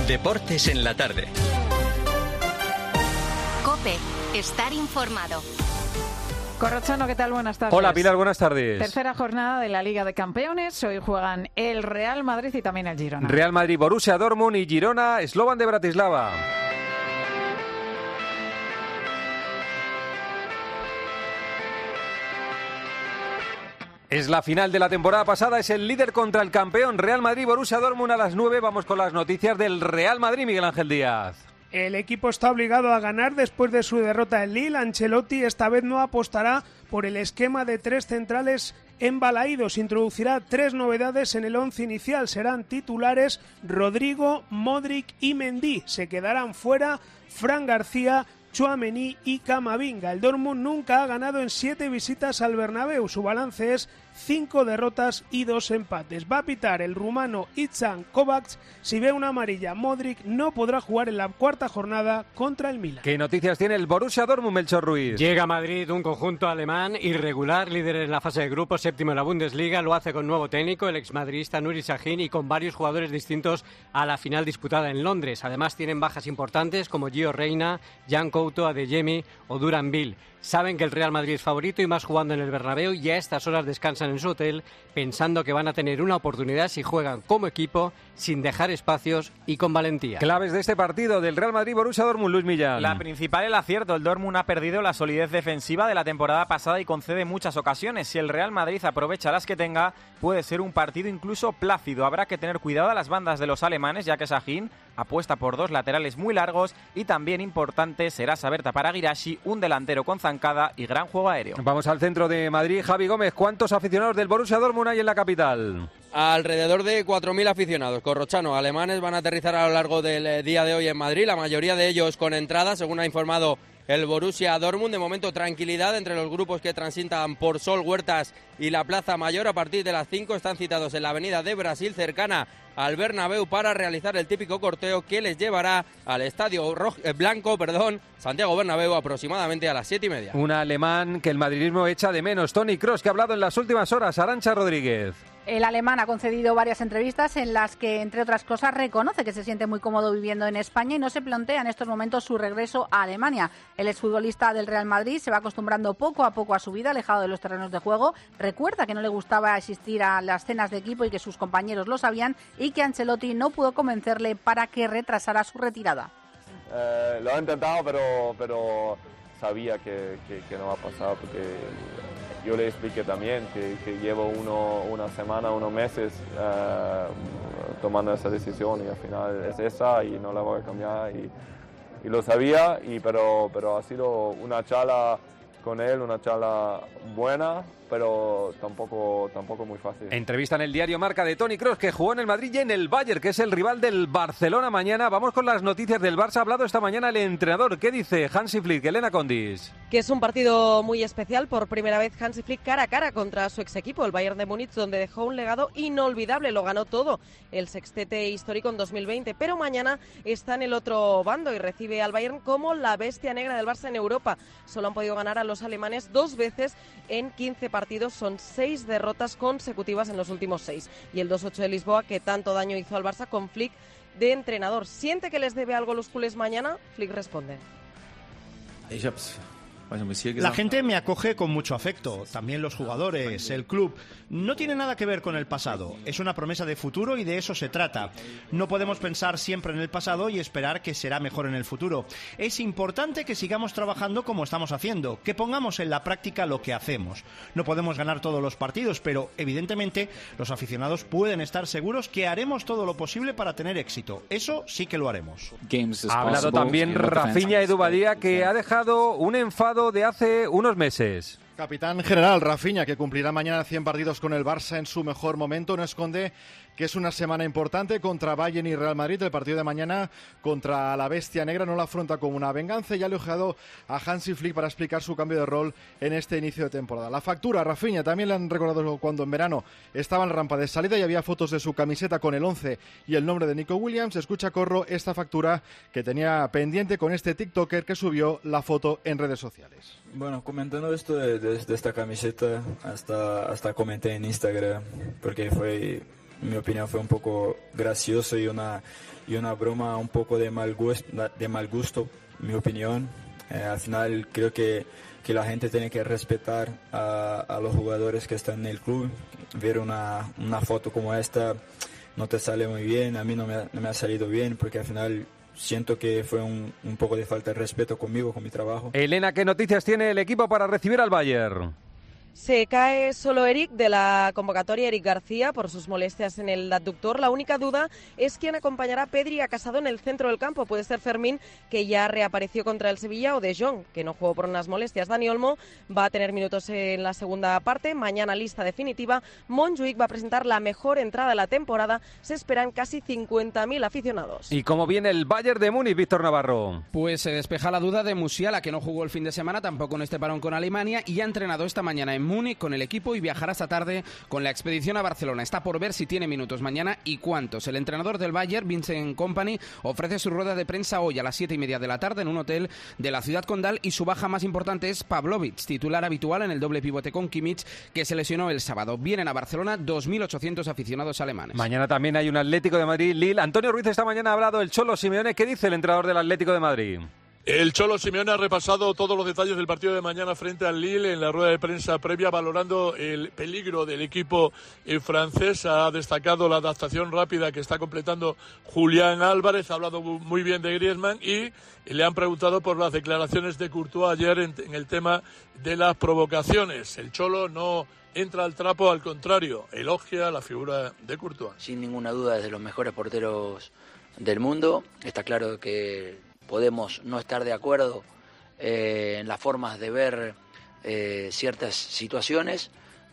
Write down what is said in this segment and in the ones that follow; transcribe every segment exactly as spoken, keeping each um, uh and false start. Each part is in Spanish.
Deportes en la tarde. COPE. Estar informado. Corrochano, ¿qué tal? Buenas tardes. Hola, Pilar, buenas tardes. Tercera jornada de la Liga de Campeones. Hoy juegan el Real Madrid y también el Girona. Real Madrid, Borussia Dortmund y Girona, Slovan de Bratislava. Es la final de la temporada pasada, es el líder contra el campeón. Real Madrid, Borussia Dortmund a las nueve. Vamos con las noticias del Real Madrid, Miguel Ángel Díaz. El equipo está obligado a ganar después de su derrota en Lille. Ancelotti esta vez no apostará por el esquema de tres centrales embalaídos. Introducirá tres novedades en el once inicial. Serán titulares Rodrigo, Modric y Mendy. Se quedarán fuera Fran García, Tchouaméni y Camavinga. El Dortmund nunca ha ganado en siete visitas al Bernabéu. Su balance es cinco derrotas y dos empates. Va a pitar el rumano Itzhak Kovacs. Si ve una amarilla, Modric no podrá jugar en la cuarta jornada contra el Milan. ¿Qué noticias tiene el Borussia Dortmund, Melchor Ruiz? Llega a Madrid un conjunto alemán irregular, líder en la fase de grupos, séptimo en la Bundesliga. Lo hace con nuevo técnico, el exmadridista Nuri Sahin, y con varios jugadores distintos a la final disputada en Londres. Además tienen bajas importantes como Gio Reyna, Jan Couto, Adeyemi o Duranville. Saben que el Real Madrid es favorito y más jugando en el Bernabéu, y a estas horas descansan en su hotel pensando que van a tener una oportunidad si juegan como equipo, sin dejar espacios y con valentía. Claves de este partido del Real Madrid Borussia Dortmund, Luis Millán. La principal, el acierto. El Dortmund ha perdido la solidez defensiva de la temporada pasada y concede muchas ocasiones. Si el Real Madrid aprovecha las que tenga, puede ser un partido incluso plácido. Habrá que tener cuidado a las bandas de los alemanes, ya que Sahin apuesta por dos laterales muy largos, y también importante será saber tapar a Guirassy, un delantero con zancada y gran juego aéreo. Vamos al centro de Madrid. Javi Gómez, ¿cuántos aficionados del Borussia Dortmund hay en la capital? Alrededor de cuatro mil aficionados. Corrochano, alemanes van a aterrizar a lo largo del día de hoy en Madrid, la mayoría de ellos con entrada, según ha informado el Borussia Dortmund. De momento, tranquilidad entre los grupos que transitan por Sol, Huertas y la Plaza Mayor. A partir de las cinco están citados en la avenida de Brasil, cercana al Bernabéu, para realizar el típico corteo que les llevará al Estadio Rojo, eh, Blanco, perdón, Santiago Bernabéu, aproximadamente a las siete y media. Un alemán que el madridismo echa de menos, Toni Kroos, que ha hablado en las últimas horas. Arantxa Rodríguez. El alemán ha concedido varias entrevistas en las que, entre otras cosas, reconoce que se siente muy cómodo viviendo en España y no se plantea en estos momentos su regreso a Alemania. El exfutbolista del Real Madrid se va acostumbrando poco a poco a su vida, alejado de los terrenos de juego. Recuerda que no le gustaba asistir a las cenas de equipo y que sus compañeros lo sabían, y que Ancelotti no pudo convencerle para que retrasara su retirada. Eh, lo he intentado, pero, pero sabía que, que, que no va a pasar, porque yo le expliqué también que, que llevo uno, una semana, unos meses eh, tomando esa decisión, y al final es esa y no la voy a cambiar, y, y lo sabía, y, pero, pero ha sido una charla con él, una charla buena, pero tampoco, tampoco muy fácil. Entrevista en el diario Marca de Toni Kroos, que jugó en el Madrid y en el Bayern, que es el rival del Barcelona mañana. Vamos con las noticias del Barça. Ha hablado esta mañana el entrenador. ¿Qué dice Hansi Flick? Elena Condis. Que es un partido muy especial. Por primera vez Hansi Flick cara a cara contra su ex equipo, el Bayern de Múnich, donde dejó un legado inolvidable. Lo ganó todo, el sextete histórico en dos mil veinte. Pero mañana está en el otro bando y recibe al Bayern como la bestia negra del Barça en Europa. Solo han podido ganar a los alemanes dos veces en quince partidos. Son seis derrotas consecutivas en los últimos seis. Y el dos ocho de Lisboa, que tanto daño hizo al Barça, con Flick de entrenador. ¿Siente que les debe algo los culés mañana? Flick responde. La gente me acoge con mucho afecto, también los jugadores, el club. No tiene nada que ver con el pasado, es una promesa de futuro y de eso se trata. No podemos pensar siempre en el pasado y esperar que será mejor en el futuro. Es importante que sigamos trabajando como estamos haciendo, que pongamos en la práctica lo que hacemos. No podemos ganar todos los partidos, pero evidentemente los aficionados pueden estar seguros que haremos todo lo posible para tener éxito. Eso sí que lo haremos. Ha hablado también Rafinha Edu Badía, que ha dejado un enfado de hace unos meses. Capitán general Rafinha, que cumplirá mañana cien partidos con el Barça en su mejor momento, no esconde que es una semana importante contra Bayern y Real Madrid. El partido de mañana contra la bestia negra no lo afronta como una venganza, y ha elogiado a Hansi Flick para explicar su cambio de rol en este inicio de temporada. La factura, Rafinha, también le han recordado cuando en verano estaba en la rampa de salida y había fotos de su camiseta con el once y el nombre de Nico Williams. Escucha, Corro, esta factura que tenía pendiente con este TikToker que subió la foto en redes sociales. Bueno, comentando esto de, de, de esta camiseta, hasta, hasta comenté en Instagram, porque fue en mi opinión fue un poco gracioso y una, y una broma un poco de mal gusto, de mal gusto en mi opinión. Eh, al final creo que, que la gente tiene que respetar a, a los jugadores que están en el club. Ver una, una foto como esta no te sale muy bien, a mí no me ha, no me ha salido bien porque al final siento que fue un, un poco de falta de respeto conmigo, con mi trabajo. Elena, ¿qué noticias tiene el equipo para recibir al Bayern? Se cae solo Eric de la convocatoria, Eric García, por sus molestias en el adductor. La única duda es quién acompañará a Pedri a Casado en el centro del campo. Puede ser Fermín, que ya reapareció contra el Sevilla, o De Jong, que no jugó por unas molestias. Dani Olmo va a tener minutos en la segunda parte. Mañana lista definitiva. Montjuic va a presentar la mejor entrada de la temporada. Se esperan casi cincuenta mil aficionados. ¿Y cómo viene el Bayern de Múnich, Víctor Navarro? Pues se despeja la duda de Musiala, que no jugó el fin de semana, tampoco en este parón con Alemania, y ha entrenado esta mañana en Múnich con el equipo y viajará esta tarde con la expedición a Barcelona. Está por ver si tiene minutos mañana y cuántos. El entrenador del Bayern, Vincent Kompany, ofrece su rueda de prensa hoy a las siete y media de la tarde en un hotel de la ciudad condal, y su baja más importante es Pavlovic, titular habitual en el doble pivote con Kimmich, que se lesionó el sábado. Vienen a Barcelona dos mil ochocientos aficionados alemanes. Mañana también hay un Atlético de Madrid-Lille. Antonio Ruiz esta mañana ha hablado el Cholo Simeone. ¿Qué dice el entrenador del Atlético de Madrid? El Cholo Simeone ha repasado todos los detalles del partido de mañana frente al Lille en la rueda de prensa previa, valorando el peligro del equipo francés. Ha destacado la adaptación rápida que está completando Julián Álvarez, ha hablado muy bien de Griezmann y le han preguntado por las declaraciones de Courtois ayer en, en el tema de las provocaciones. El Cholo no entra al trapo, al contrario, elogia la figura de Courtois. Sin ninguna duda es de los mejores porteros del mundo. Está claro que podemos no estar de acuerdo eh, en las formas de ver eh, ciertas situaciones,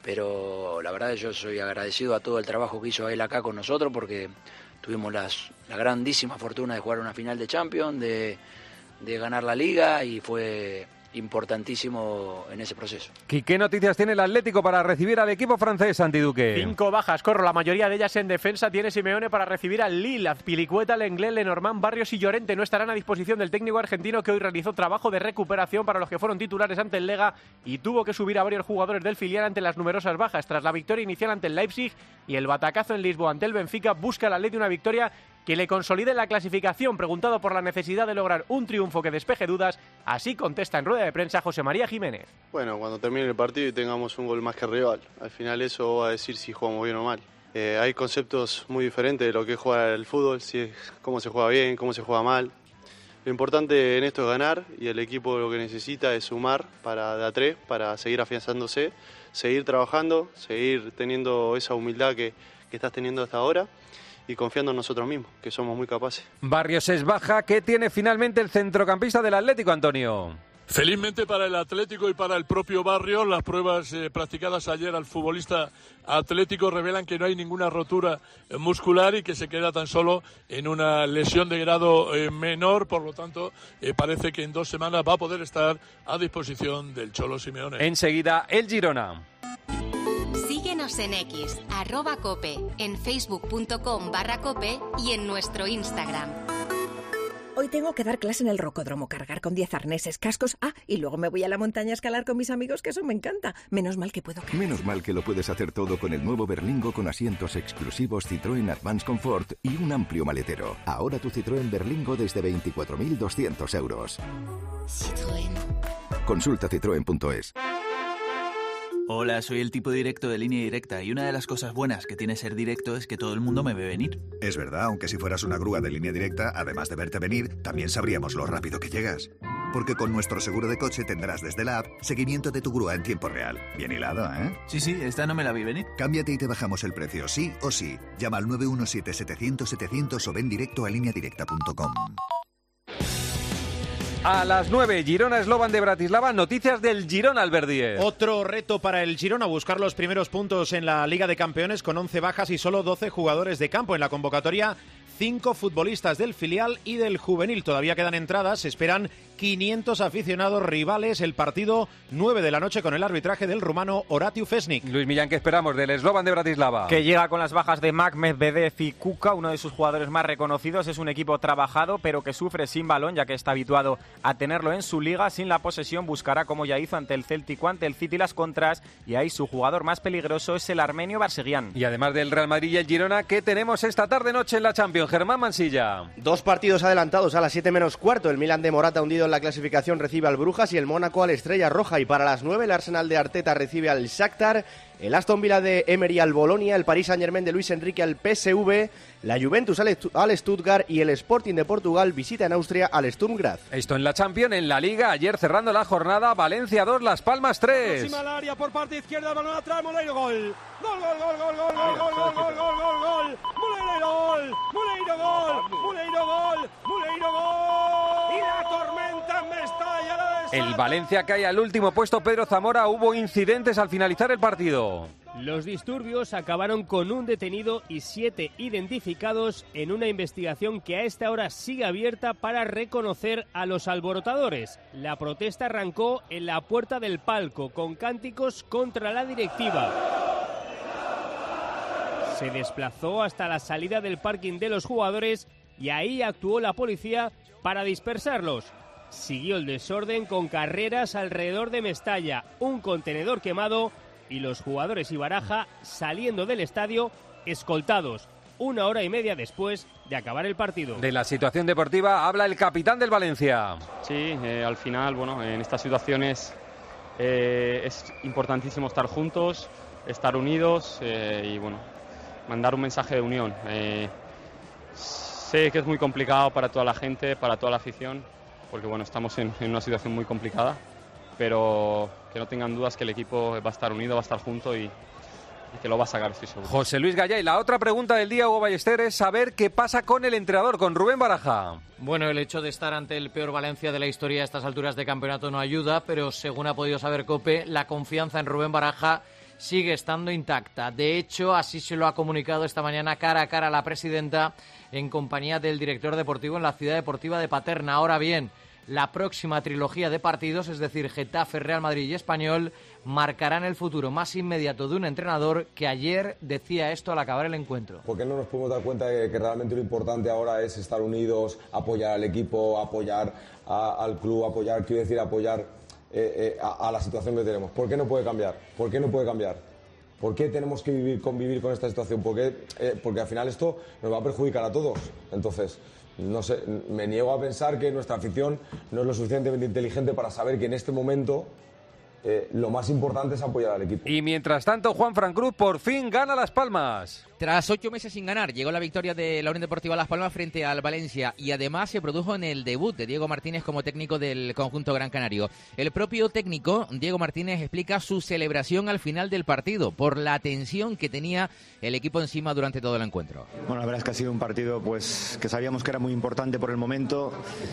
pero la verdad yo soy agradecido a todo el trabajo que hizo él acá con nosotros, porque tuvimos las, la grandísima fortuna de jugar una final de Champions, de, de ganar la Liga, y fue importantísimo en ese proceso. ¿Y qué noticias tiene el Atlético para recibir al equipo francés, Santi Duque? Cinco bajas, Corro, la mayoría de ellas en defensa. Tiene Simeone para recibir al Lille. Azpilicueta, Lenglet, Lenormand, Barrios y Llorente no estarán a disposición del técnico argentino, que hoy realizó trabajo de recuperación para los que fueron titulares ante el Lega y tuvo que subir a varios jugadores del filial ante las numerosas bajas. Tras la victoria inicial ante el Leipzig y el batacazo en Lisboa ante el Benfica, busca el Atleti una victoria que le consolide la clasificación. Preguntado por la necesidad de lograr un triunfo que despeje dudas, así contesta en rueda de prensa José María Jiménez. Bueno, cuando termine el partido y tengamos un gol más que rival, al final eso va a decir si jugamos bien o mal. Eh, hay conceptos muy diferentes de lo que es jugar al fútbol, si es, cómo se juega bien, cómo se juega mal. Lo importante en esto es ganar, y el equipo lo que necesita es sumar para de a tres, para seguir afianzándose, seguir trabajando, seguir teniendo esa humildad que, que estás teniendo hasta ahora, y confiando en nosotros mismos, que somos muy capaces. Barrios es baja. ¿Qué tiene finalmente el centrocampista del Atlético, Antonio? Felizmente para el Atlético y para el propio Barrios, las pruebas eh, practicadas ayer al futbolista atlético revelan que no hay ninguna rotura eh, muscular y que se queda tan solo en una lesión de grado eh, menor. Por lo tanto, eh, parece que en dos semanas va a poder estar a disposición del Cholo Simeone. Enseguida, el Girona. Síguenos en X, arroba cope, en facebook punto com barra cope y en nuestro Instagram. Hoy tengo que dar clase en el rocódromo, cargar con diez arneses, cascos. Ah, y luego me voy a la montaña a escalar con mis amigos, que eso me encanta. Menos mal que puedo cargar. Menos mal que lo puedes hacer todo con el nuevo Berlingo, con asientos exclusivos Citroën Advance Comfort y un amplio maletero. Ahora tu Citroën Berlingo desde veinticuatro mil doscientos euros. Citroën. Consulta citroen punto es. Hola, soy el tipo directo de Línea Directa, y una de las cosas buenas que tiene ser directo es que todo el mundo me ve venir. Es verdad, aunque si fueras una grúa de Línea Directa, además de verte venir, también sabríamos lo rápido que llegas. Porque con nuestro seguro de coche tendrás desde la app seguimiento de tu grúa en tiempo real. Bien hilado, ¿eh? Sí, sí, esta no me la vi venir. Cámbiate y te bajamos el precio, sí o sí. Llama al nueve uno siete, setecientos, setecientos o ven directo a línea directa punto com. A las nueve, Girona Slovan de Bratislava. Noticias del Girona, Albert Díez. Otro reto para el Girona, buscar los primeros puntos en la Liga de Campeones con once bajas y solo doce jugadores de campo en la convocatoria. cinco futbolistas del filial y del juvenil. Todavía quedan entradas, se esperan quinientos aficionados rivales. El partido nueve de la noche con el arbitraje del rumano Horatiu Fesnik. Luis Millán, ¿qué esperamos del Slovan de Bratislava? Que llega con las bajas de Mac, Medvedev y Kuka, uno de sus jugadores más reconocidos. Es un equipo trabajado, pero que sufre sin balón, ya que está habituado a tenerlo en su liga. Sin la posesión buscará, como ya hizo ante el Celtic, ante el City, las contras. Y ahí su jugador más peligroso es el armenio Barseghian. Y además del Real Madrid y el Girona, ¿qué tenemos esta tarde-noche en la Champions? Germán Mansilla. Dos partidos adelantados a las siete menos cuarto. El Milan de Morata, hundido en la clasificación, recibe al Brujas y el Mónaco al Estrella Roja. Y para las nueve el Arsenal de Arteta recibe al Shakhtar, el Aston Villa de Emery al Bolonia, el Paris Saint-Germain de Luis Enrique al P S V, la Juventus al Stuttgart y el Sporting de Portugal visita en Austria al Sturm Graz. Esto en la Champions. En la Liga, ayer cerrando la jornada, Valencia dos, Las Palmas tres. Próxima al área por parte izquierda, el balón atrás, Moleiro, gol. Gol, gol, gol, gol, gol, gol, gol, gol, gol, gol, gol, gol. Moleiro, gol. Moleiro, gol. Moleiro, gol. Moleiro, gol. Y la tormenta en Mestalla. El Valencia cae al último puesto. Pedro Zamora, hubo incidentes al finalizar el partido. Los disturbios acabaron con un detenido y siete identificados en una investigación que a esta hora sigue abierta para reconocer a los alborotadores. La protesta arrancó en la puerta del palco con cánticos contra la directiva. Se desplazó hasta la salida del parking de los jugadores y ahí actuó la policía para dispersarlos. Siguió el desorden con carreras alrededor de Mestalla, un contenedor quemado y los jugadores y Baraja saliendo del estadio escoltados una hora y media después de acabar el partido. De la situación deportiva habla el capitán del Valencia. Sí, eh, al final, bueno, en estas situaciones eh, es importantísimo estar juntos, estar unidos eh, y, bueno, mandar un mensaje de unión. Eh, sé que es muy complicado para toda la gente, para toda la afición, porque, bueno, estamos en, en una situación muy complicada, pero que no tengan dudas que el equipo va a estar unido, va a estar junto y, y que lo va a sacar, estoy seguro. José Luis Gallá, y la otra pregunta del día, Hugo Ballester, es saber qué pasa con el entrenador, con Rubén Baraja. Bueno, el hecho de estar ante el peor Valencia de la historia a estas alturas de campeonato no ayuda, pero según ha podido saber COPE, la confianza en Rubén Baraja sigue estando intacta. De hecho, así se lo ha comunicado esta mañana cara a cara a la presidenta en compañía del director deportivo en la Ciudad Deportiva de Paterna. Ahora bien, la próxima trilogía de partidos, es decir, Getafe, Real Madrid y Español, marcarán el futuro más inmediato de un entrenador que ayer decía esto al acabar el encuentro. ¿Por qué no nos podemos dar cuenta de que realmente lo importante ahora es estar unidos, apoyar al equipo, apoyar a, al club, apoyar, quiero decir, apoyar eh, eh, a, a la situación que tenemos? ¿Por qué no puede cambiar? ¿Por qué no puede cambiar? ¿Por qué tenemos que vivir, convivir con esta situación? ¿Por qué? Eh, porque al final esto nos va a perjudicar a todos. Entonces, no sé, me niego a pensar que nuestra afición no es lo suficientemente inteligente para saber que en este momento eh, lo más importante es apoyar al equipo. Y mientras tanto, Juan Fran Cruz por fin gana Las Palmas. Tras ocho meses sin ganar, llegó la victoria de la Unión Deportiva Las Palmas frente al Valencia y además se produjo en el debut de Diego Martínez como técnico del conjunto gran canario. El propio técnico, Diego Martínez, explica su celebración al final del partido por la tensión que tenía el equipo encima durante todo el encuentro. Bueno, la verdad es que ha sido un partido pues que sabíamos que era muy importante por el momento.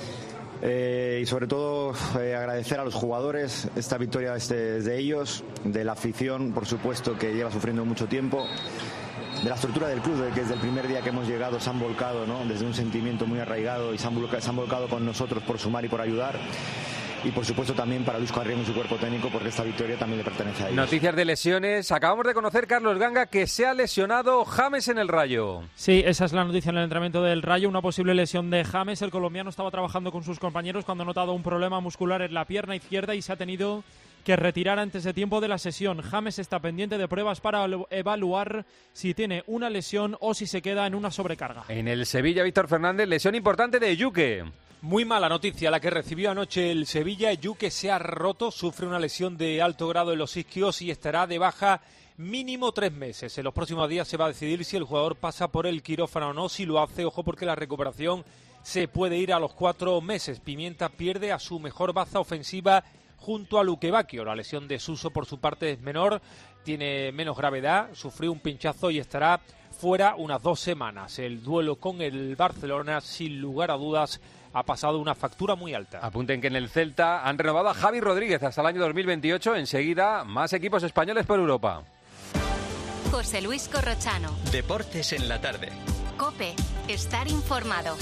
Eh, y sobre todo eh, agradecer a los jugadores esta victoria es de, es de ellos, de la afición, por supuesto, que lleva sufriendo mucho tiempo, de la estructura del club, de que desde el primer día que hemos llegado se han volcado, ¿no? Desde un sentimiento muy arraigado y se han, volcado, se han volcado con nosotros por sumar y por ayudar. Y por supuesto también para Luis Carrión y su cuerpo técnico, porque esta victoria también le pertenece a ellos. Noticias de lesiones. Acabamos de conocer, Carlos Ganga, que se ha lesionado James en el Rayo. Sí, esa es la noticia en el entrenamiento del Rayo, una posible lesión de James. El colombiano estaba trabajando con sus compañeros cuando ha notado un problema muscular en la pierna izquierda y se ha tenido que retirar antes de tiempo de la sesión. James está pendiente de pruebas para evaluar si tiene una lesión o si se queda en una sobrecarga. En el Sevilla, Víctor Fernández, lesión importante de Yuque. Muy mala noticia la que recibió anoche el Sevilla. Yuque se ha roto, sufre una lesión de alto grado en los isquios y estará de baja mínimo tres meses. En los próximos días se va a decidir si el jugador pasa por el quirófano o no. Si lo hace, ojo, porque la recuperación se puede ir a los cuatro meses. Pimienta pierde a su mejor baza ofensiva junto a Luque Bacchio. La lesión de Suso, por su parte, es menor, tiene menos gravedad, sufrió un pinchazo y estará fuera unas dos semanas. El duelo con el Barcelona, sin lugar a dudas, ha pasado una factura muy alta. Apunten que en el Celta han renovado a Javi Rodríguez hasta el año dos mil veintiocho. Enseguida, más equipos españoles por Europa. José Luis Corrochano. Deportes en la tarde. COPE. estar informado.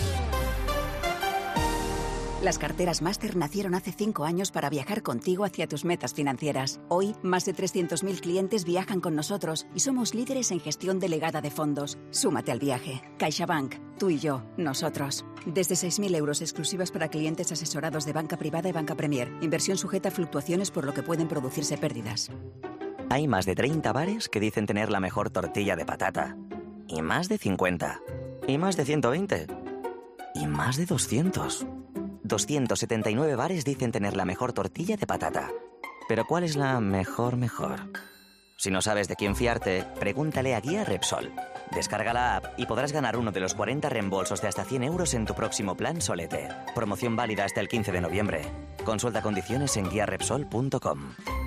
Las carteras Master nacieron hace cinco años para viajar contigo hacia tus metas financieras. Hoy, más de trescientos mil clientes viajan con nosotros y somos líderes en gestión delegada de fondos. Súmate al viaje. CaixaBank. Tú y yo. Nosotros. Desde seis mil euros exclusivas para clientes asesorados de banca privada y banca Premier. Inversión sujeta a fluctuaciones por lo que pueden producirse pérdidas. Hay más de treinta bares que dicen tener la mejor tortilla de patata. Y más de cincuenta. Y más de ciento veinte. Y más de doscientos. doscientos setenta y nueve bares dicen tener la mejor tortilla de patata. Pero ¿cuál es la mejor mejor? Si no sabes de quién fiarte, pregúntale a Guía Repsol. Descarga la app y podrás ganar uno de los cuarenta reembolsos de hasta cien euros en tu próximo plan Solete. Promoción válida hasta el quince de noviembre. Consulta condiciones en guía repsol punto com.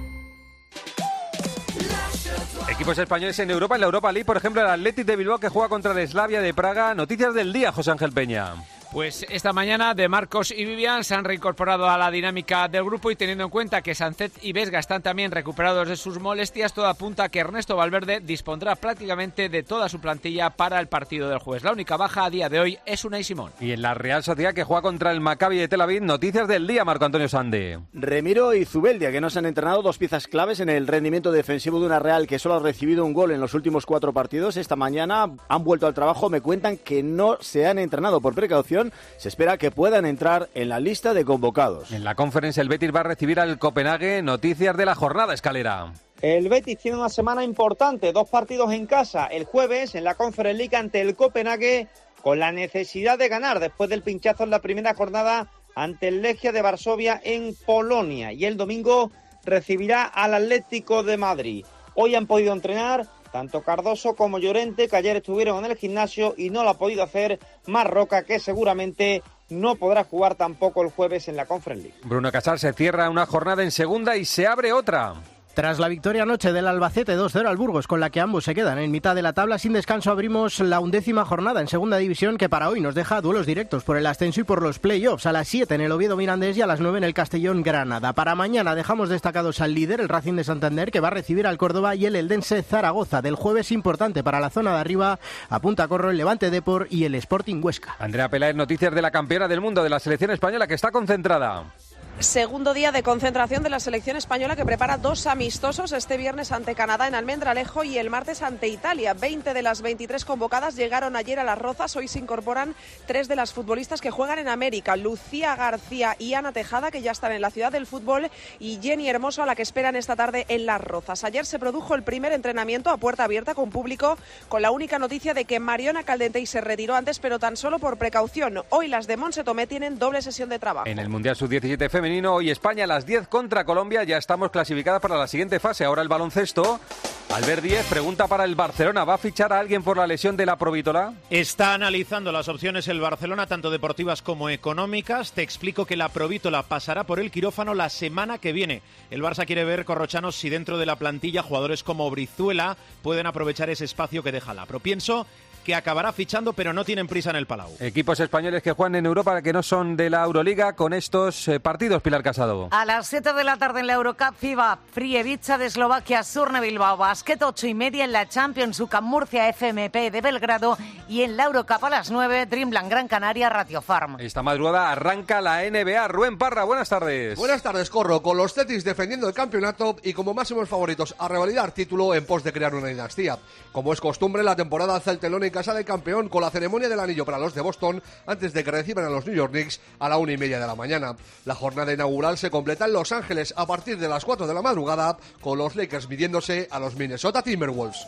Equipos españoles en Europa, en la Europa League, por ejemplo, el Athletic de Bilbao que juega contra el Slavia de Praga. Noticias del día, José Ángel Peña. Pues esta mañana De Marcos y Vivian se han reincorporado a la dinámica del grupo y teniendo en cuenta que Sánchez y Vesga están también recuperados de sus molestias, todo apunta a que Ernesto Valverde dispondrá prácticamente de toda su plantilla para el partido del jueves. La única baja a día de hoy es Unai Simón. Y en la Real Sociedad que juega contra el Maccabi de Tel Aviv, noticias del día, Marco Antonio Sande. Remiro y Zubeldia, que no se han entrenado, dos piezas claves en el rendimiento defensivo de una Real que solo ha recibido un gol en los últimos cuatro partidos. Esta mañana han vuelto al trabajo, me cuentan que no se han entrenado por precaución. Se espera que puedan entrar en la lista de convocados. En la conferencia el Betis va a recibir al Copenhague. Noticias de la jornada, Escalera. El Betis tiene una semana importante, dos partidos en casa. El jueves en la Conference League ante el Copenhague, con la necesidad de ganar después del pinchazo en la primera jornada ante el Legia de Varsovia en Polonia. Y el domingo recibirá al Atlético de Madrid. Hoy han podido entrenar tanto Cardoso como Llorente, que ayer estuvieron en el gimnasio y no lo ha podido hacer Marroca, que seguramente no podrá jugar tampoco el jueves en la Conference League. Bruno Casal se cierra una jornada en segunda y se abre otra. Tras la victoria anoche del Albacete dos cero al Burgos, con la que ambos se quedan en mitad de la tabla sin descanso, abrimos la undécima jornada en segunda división, que para hoy nos deja duelos directos por el ascenso y por los playoffs. A las siete en el Oviedo Mirandés y a las nueve en el Castellón Granada. Para mañana dejamos destacados al líder, el Racing de Santander, que va a recibir al Córdoba, y el Eldense Zaragoza. Del jueves importante para la zona de arriba, apunta Corro el Levante Depor y el Sporting Huesca. Andrea Peláez, noticias de la campeona del mundo de la selección española, que está concentrada. Segundo día de concentración de la selección española, que prepara dos amistosos este viernes ante Canadá en Almendralejo y el martes ante Italia. veinte de las veintitrés convocadas llegaron ayer a Las Rozas. Hoy se incorporan tres de las futbolistas que juegan en América: Lucía García y Ana Tejada, que ya están en la ciudad del fútbol, y Jenny Hermoso, a la que esperan esta tarde en Las Rozas. Ayer se produjo el primer entrenamiento a puerta abierta con público, con la única noticia de que Mariona Caldentey se retiró antes, pero tan solo por precaución. Hoy las de Montse Tomé tienen doble sesión de trabajo. En el Mundial sub diecisiete femenino, hoy España a las diez contra Colombia. Ya estamos clasificadas para la siguiente fase. Ahora el baloncesto. Albert Díez pregunta para el Barcelona: ¿va a fichar a alguien por la lesión de la Provítola? Está analizando las opciones el Barcelona, tanto deportivas como económicas. Te explico que la Provítola pasará por el quirófano la semana que viene. El Barça quiere ver, corrochanos, si dentro de la plantilla jugadores como Brizuela pueden aprovechar ese espacio que deja la Pro. Pienso que acabará fichando, pero no tienen prisa en el Palau. Equipos españoles que juegan en Europa, que no son de la Euroliga, con estos eh, partidos, Pilar Casado. A las siete de la tarde en la Eurocup, FIBA, Prievica de Eslovaquia, Surne Bilbao, Basket, ocho y media en la Champions, UCAM Murcia, F M P de Belgrado, y en la Eurocup a las nueve, Dreamland Gran Canaria, Ratio Farm. Esta madrugada arranca la N B A. Rubén Parra, buenas tardes. Buenas tardes, Corro, con los Celtics defendiendo el campeonato y como máximos favoritos a revalidar título en pos de crear una dinastía. Como es costumbre, la temporada alza el telón en casa del campeón, con la ceremonia del anillo para los de Boston antes de que reciban a los New York Knicks a la una y media de la mañana. La jornada inaugural se completa en Los Ángeles a partir de las cuatro de la madrugada, con los Lakers midiéndose a los Minnesota Timberwolves.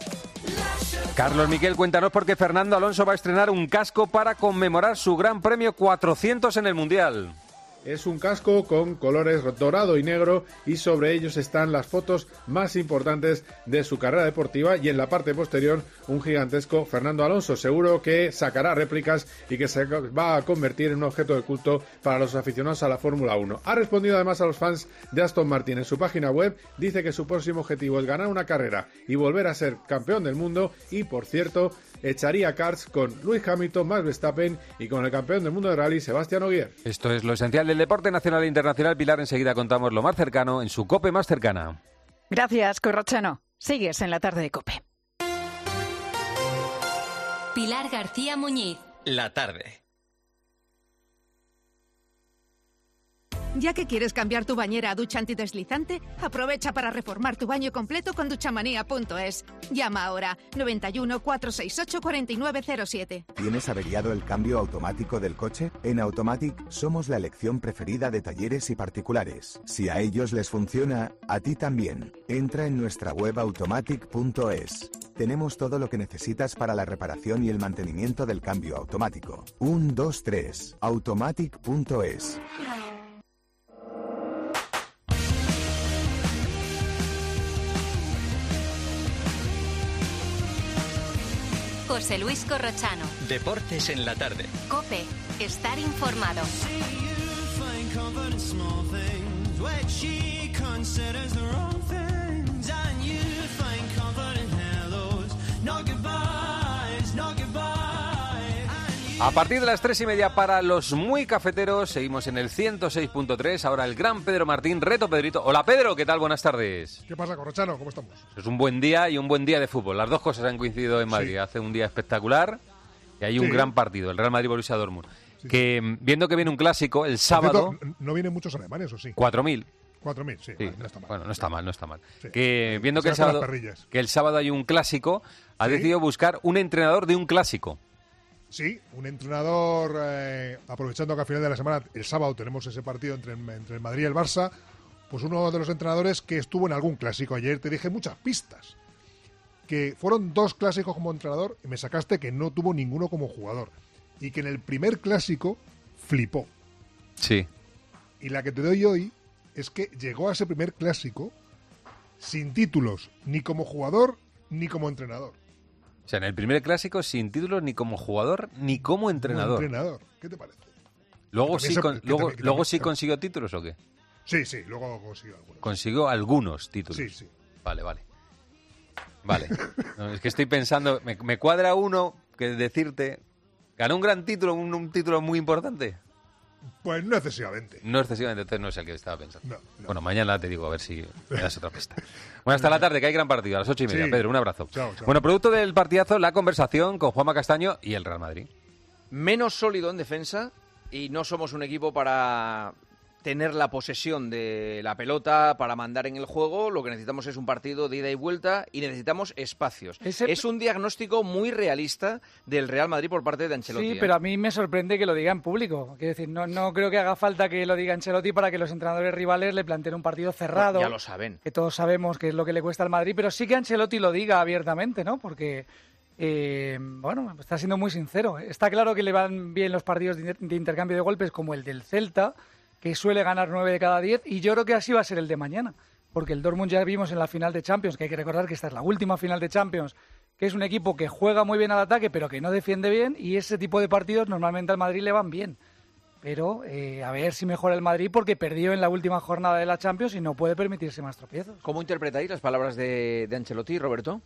Carlos Miquel, cuéntanos por qué Fernando Alonso va a estrenar un casco para conmemorar su Gran Premio cuatrocientos en el Mundial. Es un casco con colores dorado y negro y sobre ellos están las fotos más importantes de su carrera deportiva, y en la parte posterior un gigantesco Fernando Alonso. Seguro que sacará réplicas y que se va a convertir en un objeto de culto para los aficionados a la Fórmula uno. Ha respondido además a los fans de Aston Martin en su página web. Dice que su próximo objetivo es ganar una carrera y volver a ser campeón del mundo, y por cierto echaría karts con Lewis Hamilton, Max Verstappen y con el campeón del mundo de rally, Sebastián Ogier. Esto es lo esencial del deporte nacional e internacional. Pilar, enseguida contamos lo más cercano en su COPE más cercana. Gracias, Corrochano. Sigues en la tarde de COPE. Pilar García Muñiz, la tarde. Ya que quieres cambiar tu bañera a ducha antideslizante, aprovecha para reformar tu baño completo con duchamanía punto es. Llama ahora noventa y uno, cuatrocientos sesenta y ocho, cuarenta y nueve cero siete. ¿Tienes averiado el cambio automático del coche? En Automatic somos la elección preferida de talleres y particulares. Si a ellos les funciona, a ti también. Entra en nuestra web automatic punto es. Tenemos todo lo que necesitas para la reparación y el mantenimiento del cambio automático. uno, dos, tres. automatic punto es. José Luis Corrochano. Deportes en la tarde. COPE. Estar informado. A partir de las tres y media para los muy cafeteros, seguimos en el ciento seis punto tres. Ahora el gran Pedro Martín, reto Pedrito. Hola Pedro, ¿qué tal? Buenas tardes. ¿Qué pasa, Corrochano? ¿Cómo estamos? Es un buen día y un buen día de fútbol. Las dos cosas han coincidido en Madrid. Sí. Hace un día espectacular y hay un sí. gran partido, el Real Madrid-Borussia Dortmund. Sí, que sí. Viendo que viene un clásico el sábado... Cierto, ¿no vienen muchos alemanes o sí? cuatro mil. cuatro mil, sí, sí. Vale, no está mal. Bueno, no está mal, no está mal. Sí. Que viendo que el, sábado, que el sábado hay un clásico, ha ¿Sí? decidido buscar un entrenador de un clásico. Sí, un entrenador, eh, aprovechando que al final de la semana, el sábado tenemos ese partido entre, entre el Madrid y el Barça, pues uno de los entrenadores que estuvo en algún clásico. Ayer te dije muchas pistas, que fueron dos clásicos como entrenador y me sacaste que no tuvo ninguno como jugador. Y que en el primer clásico flipó. Sí. Y la que te doy hoy es que llegó a ese primer clásico sin títulos, ni como jugador ni como entrenador. O sea, en el primer clásico sin títulos ni como jugador ni como entrenador. Como entrenador, ¿qué te parece? ¿Luego sí, con, luego, también, luego sí consiguió títulos o qué? Sí, sí, luego consiguió algunos. Consiguió algunos títulos. Sí, sí. Vale, vale. Vale. No, es que estoy pensando, me, me cuadra uno que decirte, ¿ganó un gran título, un, un título muy importante? Pues no excesivamente. No excesivamente, entonces no es el que estaba pensando. No, no. Bueno, mañana te digo, a ver si me das otra pista. Bueno, hasta la tarde, que hay gran partido, a las ocho y media. Sí. Pedro, un abrazo. Chao, chao. Bueno, producto del partidazo, la conversación con Juanma Castaño y el Real Madrid. Menos sólido en defensa y no somos un equipo para tener la posesión de la pelota, para mandar en el juego. Lo que necesitamos es un partido de ida y vuelta y necesitamos espacios. Ese... Es un diagnóstico muy realista del Real Madrid por parte de Ancelotti. Sí, ¿eh? pero a mí me sorprende que lo diga en público. Quiero decir, no, no creo que haga falta que lo diga Ancelotti para que los entrenadores rivales le planteen un partido cerrado. Ya lo saben. Que todos sabemos que es lo que le cuesta al Madrid, pero sí que Ancelotti lo diga abiertamente, ¿no? Porque... Eh, bueno, está siendo muy sincero. Está claro que le van bien los partidos de, de intercambio de golpes como el del Celta, que suele ganar nueve de cada diez, y yo creo que así va a ser el de mañana, porque el Dortmund ya vimos en la final de Champions, que hay que recordar que esta es la última final de Champions, que es un equipo que juega muy bien al ataque, pero que no defiende bien, y ese tipo de partidos normalmente al Madrid le van bien. Pero eh, a ver si mejora el Madrid, porque perdió en la última jornada de la Champions y no puede permitirse más tropiezos. ¿Cómo interpretáis las palabras de, de Ancelotti, Roberto?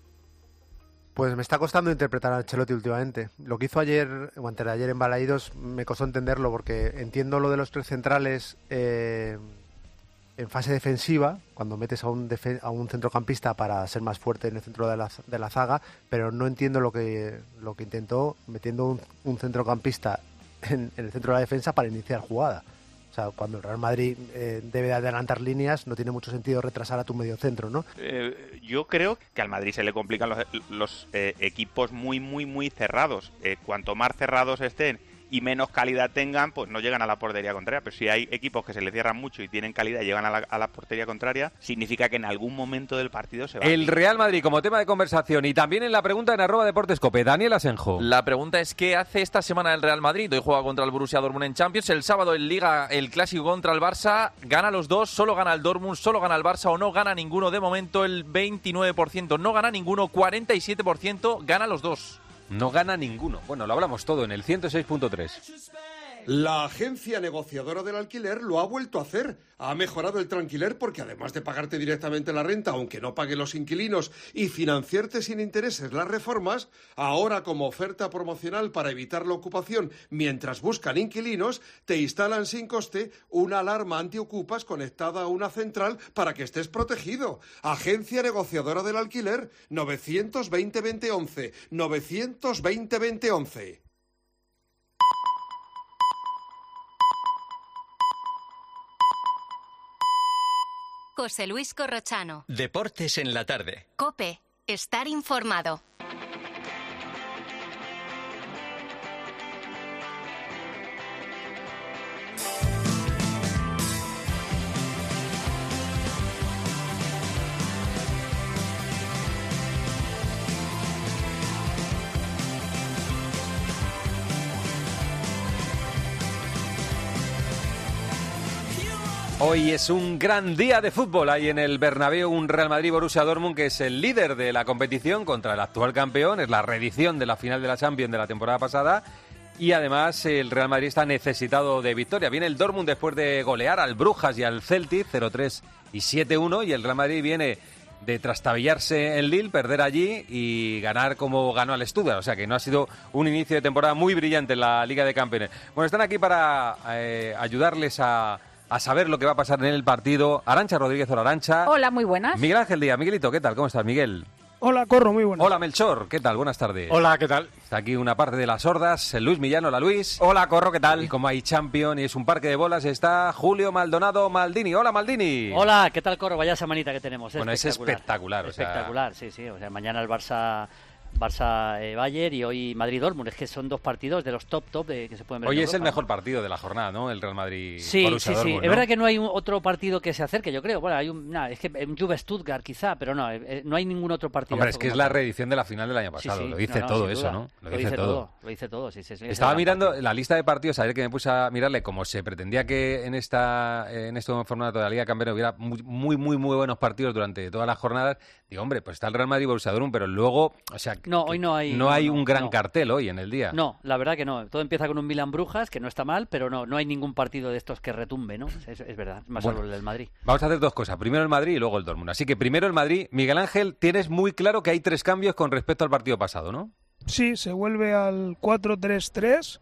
Pues me está costando interpretar a Ancelotti últimamente. Lo que hizo ayer, o antes de ayer en Balaídos, me costó entenderlo porque entiendo lo de los tres centrales eh, en fase defensiva, cuando metes a un, defen- a un centrocampista para ser más fuerte en el centro de la, de la zaga, pero no entiendo lo que, lo que intentó metiendo un, un centrocampista en, en el centro de la defensa para iniciar jugada. O sea, cuando el Real Madrid eh, debe de adelantar líneas, no tiene mucho sentido retrasar a tu mediocentro, ¿no? Eh, yo creo que al Madrid se le complican los, los eh, equipos muy, muy, muy cerrados. Eh, cuanto más cerrados estén y menos calidad tengan, pues no llegan a la portería contraria. Pero si hay equipos que se le cierran mucho y tienen calidad y llegan a la, a la portería contraria, significa que en algún momento del partido se va. El Real Madrid como tema de conversación y también en la pregunta en arroba Deportes Cope. Daniel Asenjo. La pregunta es ¿qué hace esta semana el Real Madrid? Hoy juega contra el Borussia Dortmund en Champions. El sábado en Liga el clásico contra el Barça. Gana los dos, solo gana el Dortmund, solo gana el Barça o no gana ninguno. De momento el veintinueve por ciento no gana ninguno, cuarenta y siete por ciento gana los dos. No gana ninguno. Bueno, lo hablamos todo en el ciento seis punto tres. La agencia negociadora del alquiler lo ha vuelto a hacer. Ha mejorado el tranquiler porque además de pagarte directamente la renta, aunque no paguen los inquilinos, y financiarte sin intereses las reformas, ahora como oferta promocional para evitar la ocupación mientras buscan inquilinos, te instalan sin coste una alarma antiocupas conectada a una central para que estés protegido. Agencia negociadora del alquiler, novecientos veinte veinte once, novecientos veinte veinte once. José Luis Corrochano. Deportes en la tarde. COPE. Estar informado. Hoy es un gran día de fútbol. Hay en el Bernabéu un Real Madrid-Borussia Dortmund que es el líder de la competición contra el actual campeón. Es la reedición de la final de la Champions de la temporada pasada. Y además el Real Madrid está necesitado de victoria. Viene el Dortmund después de golear al Brujas y al Celtic cero tres y siete uno. Y el Real Madrid viene de trastabillarse en Lille, perder allí y ganar como ganó al Stuttgart. O sea que no ha sido un inicio de temporada muy brillante en la Liga de Campeones. Bueno, están aquí para eh, ayudarles a... a saber lo que va a pasar en el partido. Arantxa Rodríguez, hola Arantxa. Hola, muy buenas. Miguel Ángel Díaz, Miguelito, ¿qué tal? ¿Cómo estás, Miguel? Hola, Corro, muy buenas. Hola, Melchor, ¿qué tal? Buenas tardes. Hola, ¿qué tal? Está aquí una parte de las hordas, Luis Millán, hola Luis. Hola, Corro, ¿qué tal? Y como hay Champions y es un parque de bolas, está Julio Maldonado Maldini. Hola, Maldini. Hola, ¿qué tal, Corro? Vaya semanita que tenemos. Bueno, es espectacular. O sea... Espectacular, sí, sí. O sea, mañana el Barça... Barça-Bayern eh, y hoy Madrid-Dortmund. Es que son dos partidos de los top top de, que se pueden ver. Hoy en es Europa, el mejor partido de la jornada, ¿no? El Real Madrid. Sí, Borussia sí, sí. Dortmund, Es ¿no? verdad que no hay un, otro partido que se acerque, yo creo. Bueno, hay un, nah, es que un Juve-Stuttgart quizá, pero no, eh, no hay ningún otro partido. Hombre, es que es la reedición de la final del año pasado. Sí, sí. Lo dice no, no, todo eso, ¿no? Lo, lo dice todo. todo. Lo dice todo, sí, sí, sí. Estaba mirando partido. La lista de partidos, ayer que me puse a mirarle, como se pretendía que en esta en este formato de la Liga Campeona hubiera muy, muy, muy, muy buenos partidos durante todas las jornadas. Digo, hombre, pues está el Real Madrid-Borussia Dortmund, pero luego, o sea, no, hoy no hay. No hay no, un gran no. cartel hoy en el día. No, la verdad que no. Todo empieza con un Milan-Brujas, que no está mal, pero no, no hay ningún partido de estos que retumbe, ¿no? Es, es verdad, más bueno, solo el del Madrid. Vamos a hacer dos cosas. Primero el Madrid y luego el Dortmund. Así que primero el Madrid. Miguel Ángel, tienes muy claro que hay tres cambios con respecto al partido pasado, ¿no? Sí, se vuelve al cuatro tres tres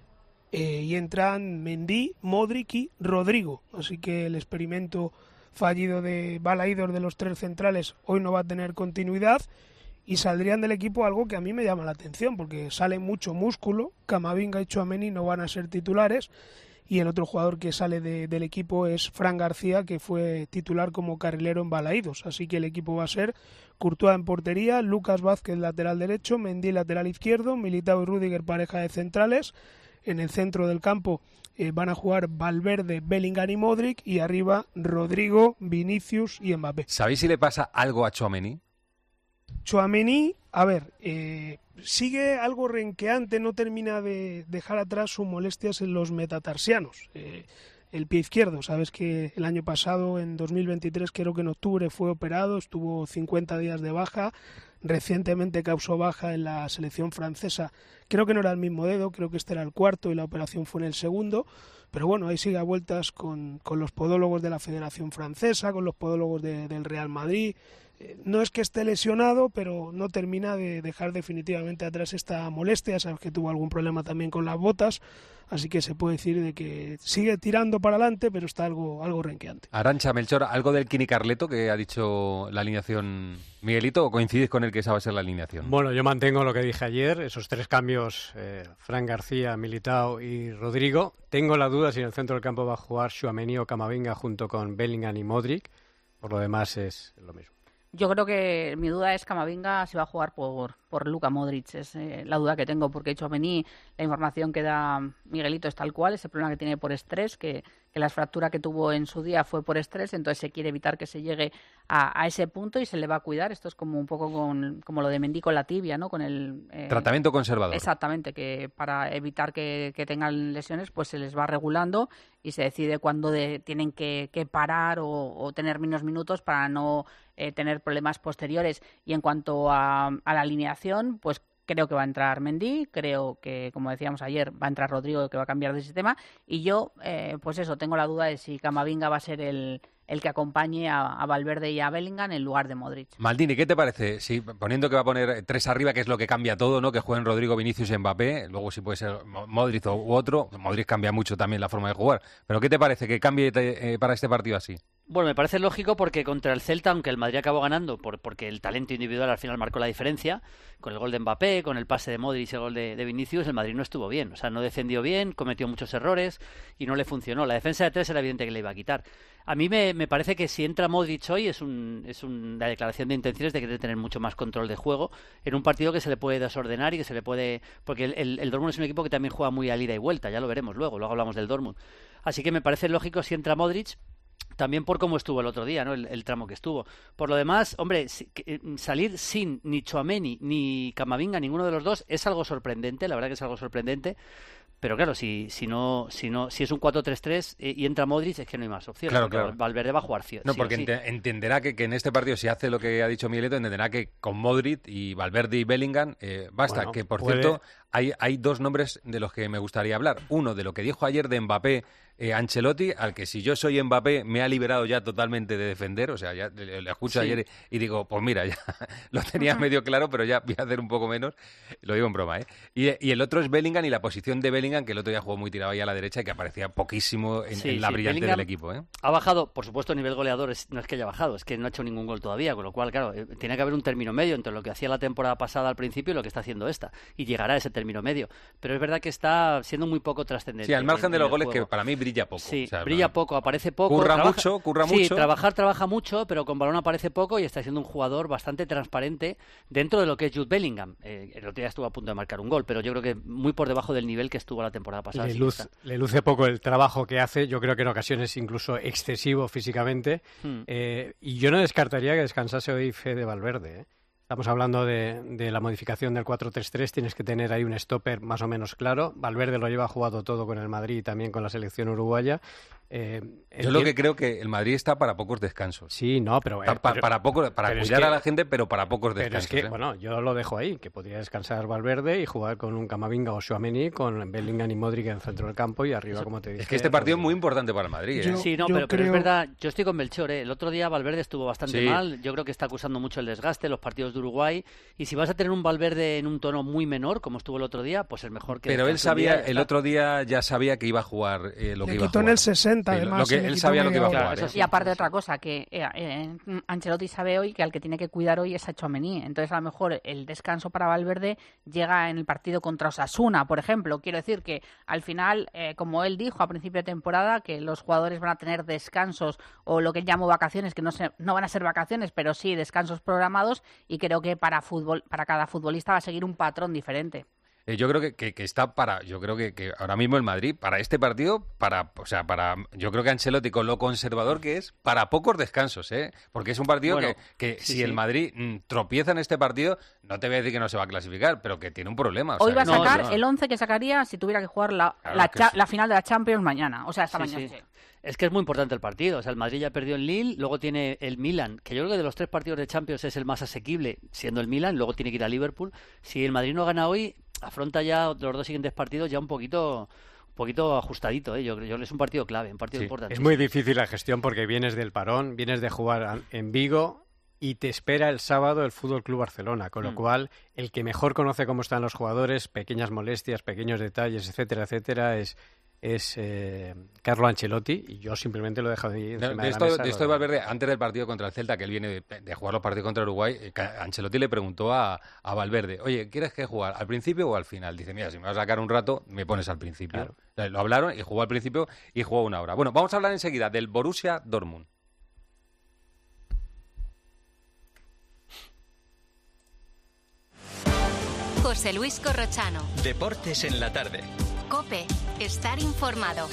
eh, y entran Mendy, Modric y Rodrigo. Así que el experimento fallido de Balaídor de los tres centrales hoy no va a tener continuidad y saldrían del equipo algo que a mí me llama la atención porque sale mucho músculo. Camavinga y Tchouaméni no van a ser titulares y el otro jugador que sale de, del equipo es Fran García, que fue titular como carrilero en Balaídos. Así que el equipo va a ser Courtois en portería, Lucas Vázquez lateral derecho, Mendy lateral izquierdo, Militao y Rüdiger pareja de centrales. En el centro del campo eh, van a jugar Valverde, Bellingham y Modric y arriba Rodrigo, Vinicius y Mbappé. ¿Sabéis si le pasa algo a Tchouaméni? Tchouaméni, a ver, eh, sigue algo renqueante, no termina de dejar atrás sus molestias en los metatarsianos. Eh, el pie izquierdo, sabes que el año pasado, en dos mil veintitrés, creo que en octubre fue operado, estuvo cincuenta días de baja, recientemente causó baja en la selección francesa. Creo que no era el mismo dedo, creo que este era el cuarto y la operación fue en el segundo, pero bueno, ahí sigue a vueltas con, con los podólogos de la Federación Francesa, con los podólogos de, del Real Madrid. No es que esté lesionado, pero no termina de dejar definitivamente atrás esta molestia. Sabes que tuvo algún problema también con las botas, así que se puede decir de que sigue tirando para adelante, pero está algo, algo renqueante. Arantxa, Melchor, ¿algo del Kini Carleto que ha dicho la alineación Miguelito o coincides con el que esa va a ser la alineación? Bueno, yo mantengo lo que dije ayer, esos tres cambios, eh, Fran García, Militao y Rodrigo. Tengo la duda si en el centro del campo va a jugar Tchouaméni o Camavinga junto con Bellingham y Modric. Por lo demás es lo mismo. Yo creo que mi duda es Camavinga si va a jugar por, por Luka Modric. Es eh, la duda que tengo, porque Tchouaméni, la información que da Miguelito es tal cual, ese problema que tiene por estrés, que, que la fractura que tuvo en su día fue por estrés, entonces se quiere evitar que se llegue a, a ese punto y se le va a cuidar. Esto es como un poco con, como lo de Mendy con la tibia, ¿no? Con el eh, tratamiento conservador. Exactamente, que para evitar que, que tengan lesiones, pues se les va regulando y se decide cuándo de, tienen que, que parar o, o tener menos minutos para no eh, tener problemas posteriores. Y en cuanto a, a la alineación, pues creo que va a entrar Mendy, creo que, como decíamos ayer, va a entrar Rodrigo, que va a cambiar de sistema, y yo, eh, pues eso, tengo la duda de si Camavinga va a ser el, el que acompañe a, a Valverde y a Bellingham en lugar de Modric. Maldini, ¿qué te parece? Si poniendo que va a poner tres arriba, que es lo que cambia todo, ¿no? Que jueguen Rodrigo, Vinicius y Mbappé, luego si puede ser Modric u otro, Modric cambia mucho también la forma de jugar, pero ¿qué te parece que cambie eh, para este partido así? Bueno, me parece lógico porque contra el Celta, aunque el Madrid acabó ganando, por, porque el talento individual al final marcó la diferencia, con el gol de Mbappé, con el pase de Modric y el gol de, de Vinicius, el Madrid no estuvo bien. O sea, no defendió bien, cometió muchos errores y no le funcionó. La defensa de tres era evidente que le iba a quitar. A mí me, me parece que si entra Modric hoy es, un, es una declaración de intenciones de querer tener mucho más control de juego en un partido que se le puede desordenar y que se le puede... Porque el, el, el Dortmund es un equipo que también juega muy al ida y vuelta, ya lo veremos luego, luego hablamos del Dortmund. Así que me parece lógico si entra Modric, también por cómo estuvo el otro día, ¿no? El, el tramo que estuvo. Por lo demás, hombre, si, que, salir sin ni Tchouaméni ni Camavinga, ninguno de los dos, es algo sorprendente, la verdad que es algo sorprendente. Pero claro, si si no si no si es un cuatro tres tres y entra Modric, es que no hay más opciones. Claro, claro. Valverde va a jugar sí, No, sí porque sí. ent- entenderá que, que en este partido, si hace lo que ha dicho Miguelito, entenderá que con Modric y Valverde y Bellingham eh, basta. Bueno, que, por puede... cierto, hay, hay dos nombres de los que me gustaría hablar. Uno, de lo que dijo ayer de Mbappé eh, Ancelotti, al que si yo soy Mbappé me ha liberado ya totalmente de defender. O sea, ya le, le escucho Sí. ayer y, y digo, pues mira, ya lo tenía medio claro, pero ya voy a hacer un poco menos. Lo digo en broma, ¿eh? Y, y el otro es Bellingham y la posición de Bellingham, que el otro día jugó muy tirado ahí a la derecha y que aparecía poquísimo en, Sí, en la sí, brillante Bellingham del equipo, ¿eh? Ha bajado, por supuesto, a nivel goleador, es- no es que haya bajado, es que no ha hecho ningún gol todavía, con lo cual, claro, eh, tiene que haber un término medio entre lo que hacía la temporada pasada al principio y lo que está haciendo esta, y llegará a ese término medio. Pero es verdad que está siendo muy poco trascendente. Sí, al margen en- de en los el goles, juego. que para mí brilla poco. Sí, O sea, brilla poco, aparece poco. Curra trabaja- mucho, curra sí, mucho. trabajar trabaja mucho, pero con balón aparece poco y está siendo un jugador bastante transparente dentro de lo que es Jude Bellingham. Eh, el otro día estuvo a punto de marcar un gol, pero yo creo que muy por debajo del nivel que estuvo la temporada pasada. Le, sí luz- está. le luce poco el trabajo que hace, yo creo que en ocasiones incluso excesivo físicamente, Hmm. eh, y yo no descartaría que descansase hoy Fede Valverde, ¿eh? Estamos hablando de, de la modificación del cuatro tres tres, tienes que tener ahí un stopper más o menos claro. Valverde lo lleva jugado todo con el Madrid y también con la selección uruguaya. Eh, Yo lo que creo que el Madrid está para pocos descansos. Sí, no, pero... Está pa- pero- para poco, para pero es cuidar que- a la gente, pero para pocos Pero descansos. es que, ¿eh? bueno, yo lo dejo ahí, que podría descansar Valverde y jugar con un Camavinga o Tchouaméni, con Bellingham y Modric en el centro del campo y arriba, como te dije. Es que este partido es muy importante para el Madrid. ¿eh? Sí, no, pero, pero es verdad, yo estoy con Melchor, ¿eh? El otro día Valverde estuvo bastante Sí. mal, yo creo que está acusando mucho el desgaste, los partidos de Uruguay, y si vas a tener un Valverde en un tono muy menor, como estuvo el otro día, pues es mejor que... Pero él descanse un día y sabía, ya el está. otro día ya sabía que iba a jugar eh, lo Le que iba a quitó en jugar. el sesenta, Sí, lo- además, lo que le él quitó sabía lo que iba a media jugar. hora. ¿eh? Y aparte otra cosa, que eh, eh, Ancelotti sabe hoy que al que tiene que cuidar hoy es a Tchouaméni. Entonces, a lo mejor el descanso para Valverde llega en el partido contra Osasuna, por ejemplo. Quiero decir que al final, eh, como él dijo a principio de temporada, que los jugadores van a tener descansos o lo que él llamó vacaciones, que no, se, no van a ser vacaciones, pero sí descansos programados, y creo que para, fútbol, para cada futbolista va a seguir un patrón diferente. Eh, yo creo que, que, que está para, yo creo que, que ahora mismo el Madrid, para este partido, para, o sea, para, yo creo que Ancelotti, con lo conservador que es, para pocos descansos, ¿eh? Porque es un partido Bueno, que, que sí, si sí. el Madrid mm, tropieza en este partido, no te voy a decir que no se va a clasificar, pero que tiene un problema. o Hoy sea, va a que no, sacar no. el once que sacaría si tuviera que jugar la, Claro la, que cha- sí. la final de la Champions mañana. O sea, esta Sí, mañana. sí. Es que es muy importante el partido. O sea, el Madrid ya perdió en Lille, luego tiene el Milan, que yo creo que de los tres partidos de Champions es el más asequible, siendo el Milan, luego tiene que ir a Liverpool. Si el Madrid no gana hoy, afronta ya los dos siguientes partidos ya un poquito un poquito ajustadito, ¿eh? Yo creo que es un partido clave, un partido Sí, importante. es muy difícil la gestión porque vienes del parón, vienes de jugar a- en Vigo y te espera el sábado el Fútbol Club Barcelona, con lo Mm. cual el que mejor conoce cómo están los jugadores, pequeñas molestias, pequeños detalles, etcétera, etcétera, es es eh, Carlo Ancelotti, y yo simplemente lo dejo ahí encima De, de, de la esto, mesa, de lo esto de dejo. Valverde, antes del partido contra el Celta, que él viene de, de jugar los partidos contra Uruguay, eh, ca- Ancelotti le preguntó a, a Valverde, oye, ¿quieres que jugar al principio o al final? Dice, mira, si me vas a sacar un rato, me pones al principio. Eh, Lo hablaron y jugó al principio y jugó una hora. Bueno, vamos a hablar enseguida del Borussia Dortmund. José Luis Corrochano. Deportes en la tarde. Cope, estar informado.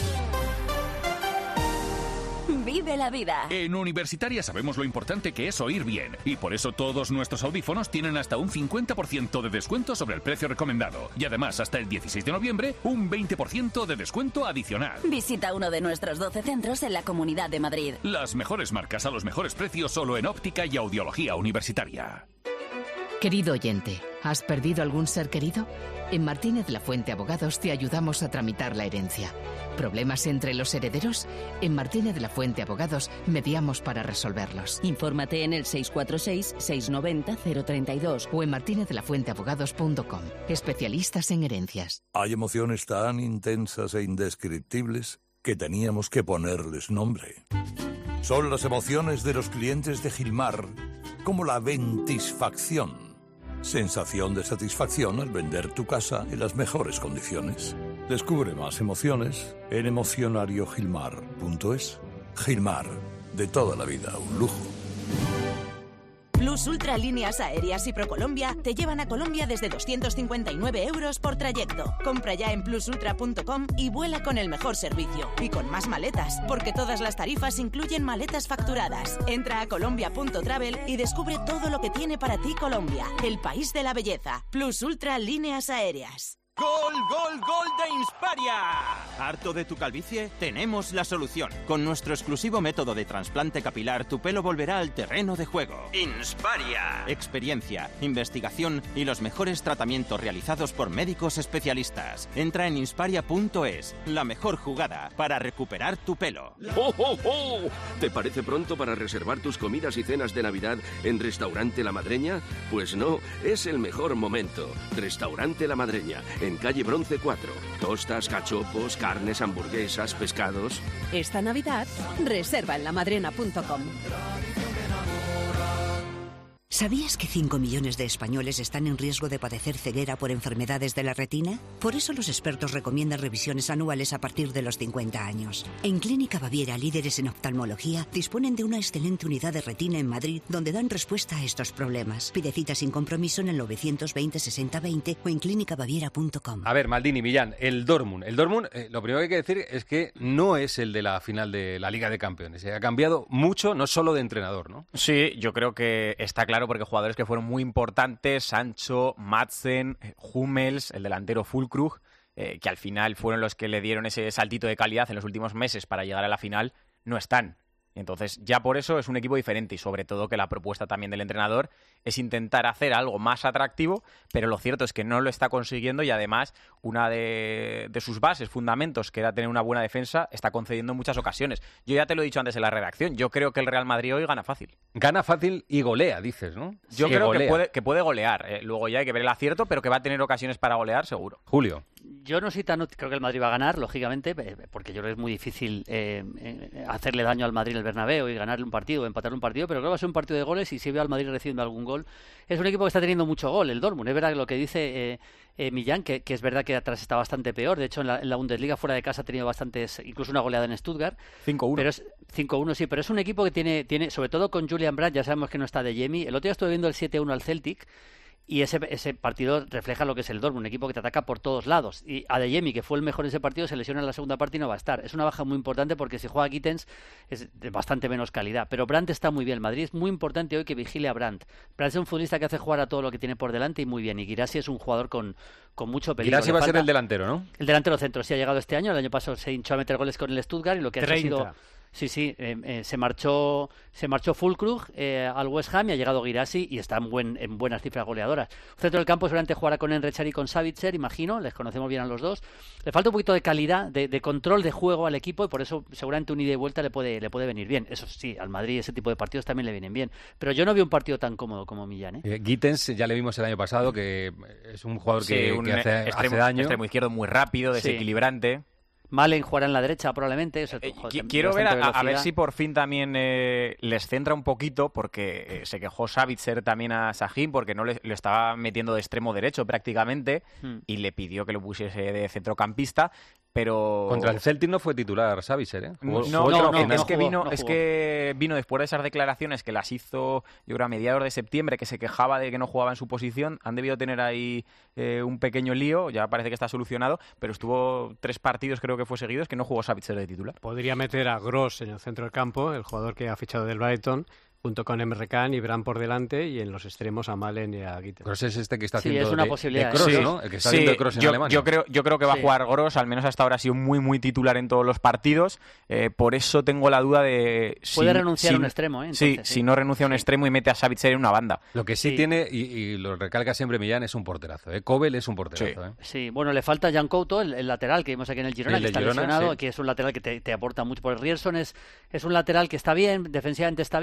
Vive la vida. En Universitaria sabemos lo importante que es oír bien y por eso todos nuestros audífonos tienen hasta un cincuenta por ciento de descuento sobre el precio recomendado y además hasta el dieciséis de noviembre un veinte por ciento de descuento adicional. Visita uno de nuestros doce centros en la Comunidad de Madrid. Las mejores marcas a los mejores precios solo en óptica y audiología universitaria. Querido oyente, ¿has perdido algún ser querido? En Martínez La Fuente Abogados te ayudamos a tramitar la herencia. ¿Problemas entre los herederos? En Martínez La Fuente Abogados mediamos para resolverlos. Infórmate en el seis cuatro seis, seis nueve cero, cero tres dos o en martinez de la fuente abogados punto com. Especialistas en herencias. Hay emociones tan intensas e indescriptibles que teníamos que ponerles nombre. Son las emociones de los clientes de Gilmar, como la ventisfacción. Sensación de satisfacción al vender tu casa en las mejores condiciones. Descubre más emociones en emocionariogilmar punto es. Gilmar, de toda la vida, un lujo. Plus Ultra Líneas Aéreas y ProColombia te llevan a Colombia desde doscientos cincuenta y nueve euros por trayecto. Compra ya en plus ultra punto com y vuela con el mejor servicio. Y con más maletas, porque todas las tarifas incluyen maletas facturadas. Entra a colombia punto travel y descubre todo lo que tiene para ti Colombia, el país de la belleza. Plus Ultra Líneas Aéreas. ¡Gol, gol, gol de Insparia! ¿Harto de tu calvicie? Tenemos la solución. Con nuestro exclusivo método de trasplante capilar, tu pelo volverá al terreno de juego. Insparia. Experiencia, investigación y los mejores tratamientos realizados por médicos especialistas. Entra en insparia punto es, la mejor jugada para recuperar tu pelo. ¡Oh, oh, oh! ¿Te parece pronto para reservar tus comidas y cenas de Navidad en Restaurante La Madreña? Pues no, es el mejor momento. Restaurante La Madreña, en calle Bronce cuatro. Tostas, cachopos, carnes, hamburguesas, pescados. Esta Navidad, reserva en la madrena punto com. ¿Sabías que cinco millones de españoles están en riesgo de padecer ceguera por enfermedades de la retina? Por eso los expertos recomiendan revisiones anuales a partir de los cincuenta años. En Clínica Baviera, líderes en oftalmología, disponen de una excelente unidad de retina en Madrid donde dan respuesta a estos problemas. Pide cita sin compromiso en el novecientos veinte sesenta veinte o en clínica baviera punto com. A ver, Maldini, Millán, el Dortmund. El Dortmund, eh, lo primero que hay que decir es que no es el de la final de la Liga de Campeones. Eh, ha cambiado mucho, no solo de entrenador, ¿no? Sí, yo creo que está claro porque jugadores que fueron muy importantes, Sancho, Madsen, Hummels, el delantero Füllkrug, eh, que al final fueron los que le dieron ese saltito de calidad en los últimos meses para llegar a la final, no están. Entonces, ya por eso es un equipo diferente y sobre todo que la propuesta también del entrenador es intentar hacer algo más atractivo, pero lo cierto es que no lo está consiguiendo y además una de, de sus bases, fundamentos, que era tener una buena defensa, está concediendo en muchas ocasiones. Yo ya te lo he dicho antes en la redacción, yo creo que el Real Madrid hoy gana fácil. Gana fácil y golea, dices, ¿no? Yo Sí, creo golea. que puede, que puede golear, eh, luego ya hay que ver el acierto, pero que va a tener ocasiones para golear seguro. Julio. Yo no soy tan... Creo que el Madrid va a ganar, lógicamente, porque yo creo que es muy difícil eh, eh, hacerle daño al Madrid en el Bernabéu y ganarle un partido o empatarle un partido, pero creo que va a ser un partido de goles y si veo al Madrid recibiendo algún gol. Es un equipo que está teniendo mucho gol, el Dortmund. Es verdad lo que dice eh, eh, Millán, que, que es verdad que atrás está bastante peor. De hecho, en la, en la Bundesliga fuera de casa ha tenido bastantes, incluso una goleada en Stuttgart. cinco uno. Pero es cinco uno, sí, pero es un equipo que tiene, tiene sobre todo con Julian Brandt, ya sabemos que no está de Jemi. El otro día estuve viendo el siete uno al Celtic. Y ese, ese partido refleja lo que es el Dortmund, un equipo que te ataca por todos lados. Y Adeyemi, que fue el mejor en ese partido, se lesiona en la segunda parte y no va a estar. Es una baja muy importante porque si juega Gittens es de bastante menos calidad. Pero Brandt está muy bien. El Madrid es muy importante hoy que vigile a Brandt. Brandt es un futbolista que hace jugar a todo lo que tiene por delante y muy bien. Y Guirassy es un jugador con, con mucho peligro. Guirassy va a ser el delantero, ¿no? El delantero centro. Sí ha llegado este año. El año pasado se hinchó a meter goles con el Stuttgart y lo que ha treinta. sido... Sí, sí, eh, eh, se marchó se marchó Füllkrug eh, al West Ham y ha llegado Guirassy y está en, buen, en buenas cifras goleadoras. Centro del campo seguramente jugará con Enrechar y con Savitzer, imagino, les conocemos bien a los dos. Le falta un poquito de calidad, de, de control de juego al equipo y por eso seguramente un ida y vuelta le puede, le puede venir bien. Eso sí, al Madrid ese tipo de partidos también le vienen bien. Pero yo no veo un partido tan cómodo como Millán. ¿eh? Eh, Gittens ya le vimos el año pasado, que es un jugador que, Sí, un que hace, extremo, hace daño. extremo izquierdo muy rápido, Sí. desequilibrante. Malen jugará en la derecha probablemente. O sea, Eh, joder, qui- Quiero ver a, bastante a ver velocidad. si por fin también eh, les centra un poquito, porque eh, se quejó Savitzer también a Sahin porque no le, lo estaba metiendo de extremo derecho prácticamente Hmm. y le pidió que lo pusiese de centrocampista, pero Contra el Celtic no fue titular Savitzer, ¿eh? Jugó- no, jugó no, otro no, final. es que jugó, vino, no es jugó. que vino después de esas declaraciones que las hizo, yo creo, a mediados de septiembre, que se quejaba de que no jugaba en su posición. Han debido tener ahí eh, un pequeño lío, ya parece que está solucionado, pero estuvo tres partidos, creo que fue seguidos, que no jugó Savitzer de titular. Podría meter a Gross en el centro del campo, el jugador que ha fichado del Brighton, junto con Emre Can y Brandt por delante, y en los extremos a Malen y a Gittens. Kroos es este que está Sí, haciendo es una de, posibilidad, de Kroos, Sí, ¿no? El que está sí, haciendo de Kroos en yo, Alemania. yo creo, yo creo que va Sí. a jugar Gross, al menos hasta ahora ha sido muy, muy titular en todos los partidos. Eh, por eso tengo la duda de... Puede si- renunciar si- a un extremo, ¿eh? sí, Entonces, sí. si no renuncia a un extremo y mete a Savitzer en una banda. Lo que sí, Sí. tiene, y, y lo recalca siempre Millán, es un porterazo. ¿eh? Kobel es un porterazo. ¿eh? Sí, bueno, le falta Jan Couto, el, el lateral que vimos aquí en el Girona, El que de está Girona, lesionado, sí. que es un lateral que te, te aporta mucho. Por el Rierson es, es un lateral que está bien, defensivamente está bien, pero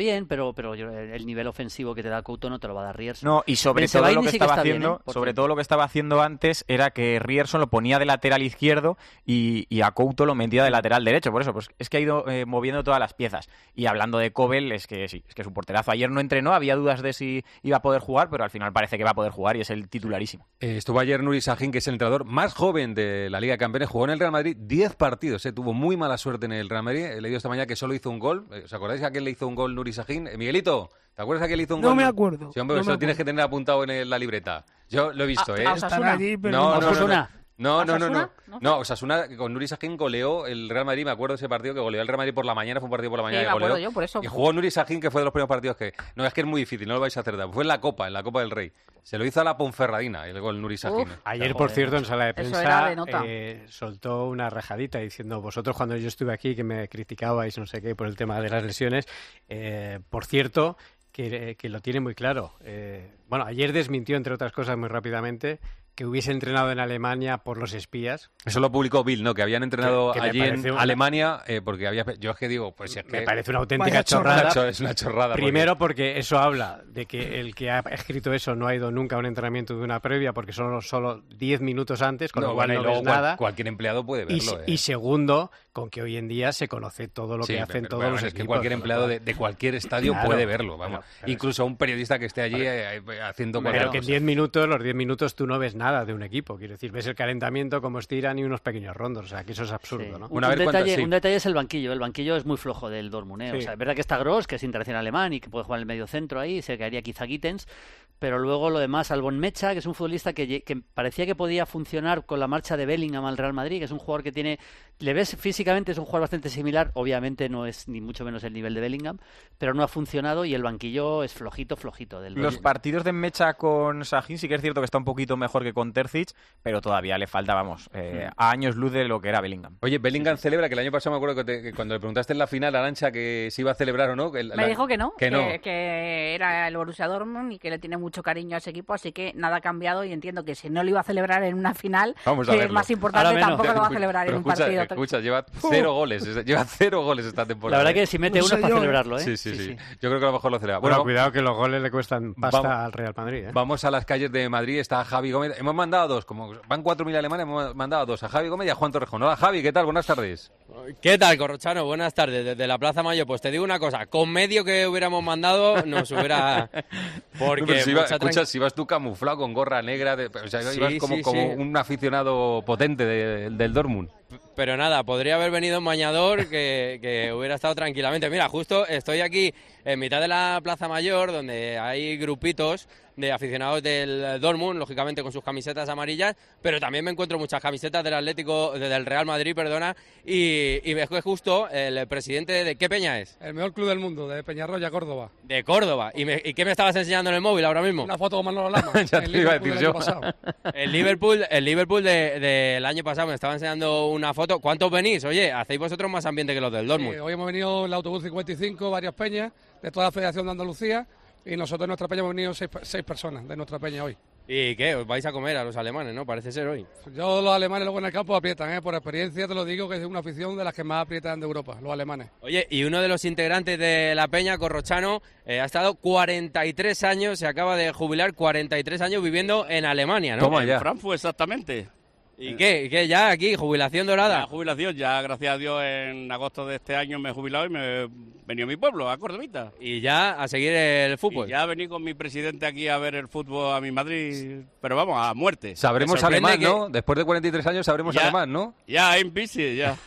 pero pero yo, el nivel ofensivo que te da Couto no te lo va a dar Rierson. No, y sobre Ben todo Sebaini lo que sí que estaba está bien, haciendo, ¿eh? sobre todo lo que estaba haciendo antes era que Rierson lo ponía de lateral izquierdo y, y a Couto lo metía de lateral derecho. Por eso, pues es que ha ido eh, moviendo todas las piezas. Y hablando de Kobel, es que sí, es que es un porterazo. Ayer no entrenó, había dudas de si iba a poder jugar, pero al final parece que va a poder jugar y es el titularísimo. Eh, estuvo ayer Nuri Sahin, que es el entrenador más joven de la Liga de Campeones, jugó en el Real Madrid diez partidos, eh, tuvo muy mala suerte en el Real Madrid. He leído esta mañana que solo hizo un gol. ¿Os acordáis a quién le hizo un gol Nuri Sahin? Eh, Miguelito, ¿te acuerdas a quién le hizo un no gol? No me acuerdo. Sí, hombre, no eso lo tienes que tener apuntado en el, la libreta. Yo lo he visto, a, ¿eh? A Osasuna. Allí, pero no, no, no, Osasuna. no. No, no, no, no. ¿No? No, Osasuna con Nuri Sahin goleó el Real Madrid. Me acuerdo de ese partido que goleó el Real Madrid por la mañana. Fue un partido por la mañana Sí, que me acuerdo goleó. yo, por eso. Y jugó Nuri Sahin, que fue de los primeros partidos que... No, es que es muy difícil, no lo vais a acertar. Fue en la Copa, en la Copa del Rey. Se lo hizo a la Ponferradina, el gol Nuri Sahin. Uf. Ayer, por cierto, en sala de Eso era prensa de nota. eh, soltó una rajadita diciendo, vosotros cuando yo estuve aquí que me criticabais no sé qué por el tema de las lesiones, eh, por cierto, que, que lo tiene muy claro. Eh, bueno, ayer desmintió, entre otras cosas, muy rápidamente, que hubiese entrenado en Alemania por los espías. Eso lo publicó Bill, ¿no? Que habían entrenado Que- que me allí en parece una- Alemania eh, porque había... Yo es que digo, pues es que... Me parece una auténtica Vaya chorrada. Una cho- es una chorrada. Primero porque eso habla de que el que ha escrito eso no ha ido nunca a un entrenamiento de una previa porque son solo diez minutos antes, con No, lo cual bueno, no y luego ves cual- nada. Cualquier empleado puede Y, verlo, ¿eh? y segundo, con que hoy en día se conoce todo lo Sí, que hacen pero, todos bueno, los es equipos. que cualquier con lo empleado cual- de, de cualquier estadio Claro, puede verlo, vamos. pero- pero Incluso un periodista que esté allí eh, eh, haciendo Pero cualquier que en cosa. diez minutos, los diez minutos tú no ves nada de un equipo. Quiero decir, ves el calentamiento, cómo estiran y unos pequeños rondos. O sea, que eso es absurdo, Sí. ¿no? Un, Una un vez cuántas- detalle, sí. un detalle es el banquillo. El banquillo es muy flojo del Dortmund. ¿eh? Sí. O sea, es verdad que está Gross, que es internacional alemán y que puede jugar en el medio centro ahí, se caería quizá Gittens, pero luego lo demás, Albon Mecha, que es un futbolista que, lle- que parecía que podía funcionar con la marcha de Bellingham al Real Madrid, que es un jugador que tiene, le ves físicamente, es un jugador bastante similar, obviamente no es ni mucho menos el nivel de Bellingham, pero no ha funcionado y el banquillo es flojito, flojito del Los Dortmund. partidos de Mecha con Sahin sí que es cierto que está un poquito mejor que con Terzic, pero todavía le falta, vamos, eh, a años luz de lo que era Bellingham. Oye, Bellingham celebra, que el año pasado me acuerdo que, te- que cuando le preguntaste en la final a Arancha que si iba a celebrar o no... Que el- Me la- dijo que no, que no. que, que era el Borussia Dortmund y que le tiene mucho cariño a ese equipo, así que nada ha cambiado y entiendo que si no lo iba a celebrar en una final, Vamos a que es verlo. más importante, Ahora menos. tampoco lo va a Pero celebrar en un escucha, partido. escucha, lleva cero goles, es- lleva cero goles esta temporada. La verdad ¿eh? que si mete No uno sé es para yo, ¿eh? celebrarlo, ¿eh? Sí, sí, sí, Yo creo que a lo mejor lo celebra. Bueno, Bueno, cuidado que los goles le cuestan pasta vamos- al Real Madrid, ¿eh? vamos a las calles de Madrid, está Javi Gómez. Hemos mandado dos, como van cuatro mil alemanes, hemos mandado dos a Javi Gómez y a Juan Torrejón. Hola Javi, ¿qué tal? Buenas tardes. ¿Qué tal, Corrochano? Buenas tardes. Desde la Plaza Mayor, pues te digo una cosa, con medio que hubiéramos mandado nos hubiera... Porque Pero si, iba- mucha escucha, tranqui- si vas tú camuflado con gorra negra, de- o sea, Sí, ibas como, sí, como sí. un aficionado potente de- del Dortmund. Pero nada, podría haber venido un bañador que, que hubiera estado tranquilamente. Mira, justo estoy aquí en mitad de la Plaza Mayor, donde hay grupitos de aficionados del Dortmund, lógicamente con sus camisetas amarillas, pero también me encuentro muchas camisetas del Atlético, del Real Madrid, perdona, y, y ves que justo el presidente de... ¿Qué peña es? El mejor club del mundo, de Peñarroya, Córdoba. De Córdoba. ¿Y, me- y qué me estabas enseñando en el móvil ahora mismo? Una foto con Manolo Lama. Ya el te iba a Liverpool decir del yo. año pasado. El Liverpool, el Liverpool de- del año pasado me estaba enseñando una foto. ¿Cuántos venís? Oye, hacéis vosotros más ambiente que los del Dortmund. Sí, hoy hemos venido en el autobús cincuenta y cinco, varias peñas, de toda la Federación de Andalucía, y nosotros en nuestra peña hemos venido seis, seis personas de nuestra peña hoy. ¿Y qué? ¿Os vais a comer a los alemanes, no? Parece ser hoy. Yo los alemanes luego en el campo aprietan, ¿eh? Por experiencia te lo digo que es una afición de las que más aprietan de Europa, los alemanes. Oye, y uno de los integrantes de la peña, Corrochano, eh, ha estado cuarenta y tres años, se acaba de jubilar, cuarenta y tres años viviendo en Alemania, ¿no? Toma ya. En Frankfurt, exactamente. ¿Y qué? ¿Y qué? ¿Ya aquí? ¿Jubilación dorada? La jubilación, ya gracias a Dios en agosto de este año me he jubilado y me he venido a mi pueblo, a Cordovita. Y ya a seguir el fútbol. Y ya vení con mi presidente aquí a ver el fútbol a mi Madrid, pero vamos, a muerte. Sabremos Me sorprende alemán, que- ¿no? Después de cuarenta y tres años sabremos Ya. alemán, ¿no? Ja, ein bisschen, ja.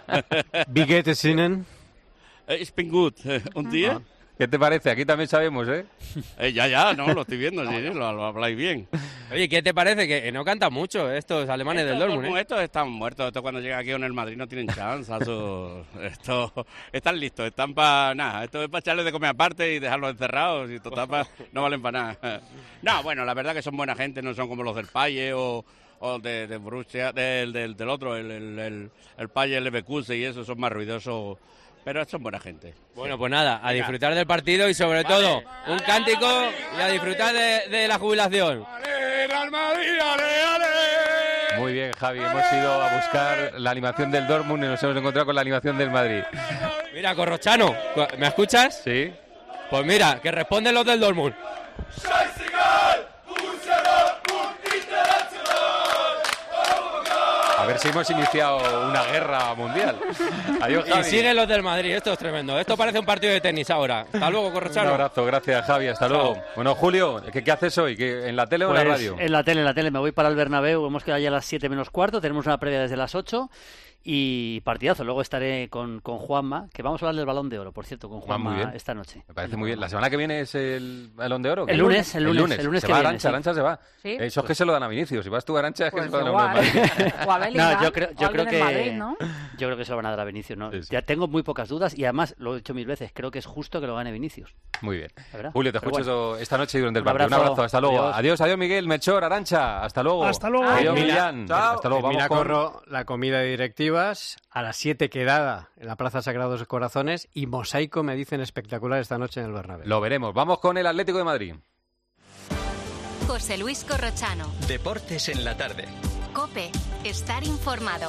Wie geht es Ihnen? Eh, Ich bin gut. ¿Un día? ¿Qué te parece? Aquí también sabemos, ¿eh? Eh, ya, ya, no, lo estoy viendo, sí, lo, lo habláis bien. Oye, ¿qué te parece? Que no cantan mucho estos alemanes del Estos, Dortmund, ¿eh? estos están muertos, estos cuando llegan aquí con el Madrid no tienen chance, eso- estos están listos, están para nada, esto es para echarles de comer aparte y dejarlos encerrados y total pa- no valen para nada. No, bueno, la verdad que son buena gente, no son como los del Paye o, o de, de Borussia, del, del, del otro, el, el, el, el Paye, el Leverkusen y eso, son más ruidosos, pero son buena gente. Bueno, pues nada, a disfrutar del partido y sobre todo un cántico y a disfrutar de, de la jubilación. ¡Real Madrid, ale, ale! Muy bien, Javi. Hemos ido a buscar la animación del Dortmund y nos hemos encontrado con la animación del Madrid. Mira, Corrochano, ¿me escuchas? Sí. Pues mira, que responden los del Dortmund. A ver si hemos iniciado una guerra mundial. Adiós, Javi. Y siguen los del Madrid, esto es tremendo. Esto parece un partido de tenis ahora. Hasta luego, Corrochano. Un abrazo, gracias, Javi, hasta Chao. luego. Bueno, Julio, ¿qué, qué haces hoy? ¿Qué, ¿En la tele Pues o en la radio? En la tele, en la tele. Me voy para el Bernabéu, hemos quedado ya a las siete menos cuarto, tenemos una previa desde las ocho y partidazo. Luego estaré con, con Juanma, que vamos a hablar del Balón de Oro, por cierto, con Ah, muy Juanma bien. esta noche. Me parece muy bien. ¿La semana que viene es el Balón de Oro? El lunes, el lunes, el lunes se que va viene, Arantxa, sí. Arantxa se va. ¿Sí? Eso es que se lo dan a Vinicius. Si vas tú, Arantxa, es que Pues se lo dan a igual. uno de Madrid. O a Bellingham, No, yo creo, yo o creo alguien que en Madrid, ¿no? yo creo que se lo van a dar a Vinicius, ¿no? Ya tengo muy pocas dudas y además lo he dicho mil veces, creo que es justo que lo gane Vinicius. Muy bien. La verdad. Julio, te Pero escucho bueno. eso esta noche y durante el Un partido. Un abrazo. abrazo, hasta luego. Adiós. Adiós, adiós, Miguel, Melchor, Arantxa, hasta luego. Hasta luego. Adiós, Mira, Millán. Hasta luego. En Vamos con... Minacorro, la comida de directivas, a las siete quedada en la Plaza Sagrados Corazones y Mosaico me dicen espectacular esta noche en el Bernabéu. Lo veremos. Vamos con el Atlético de Madrid. José Luis Corrochano. Deportes en la tarde. COPE. Estar informado.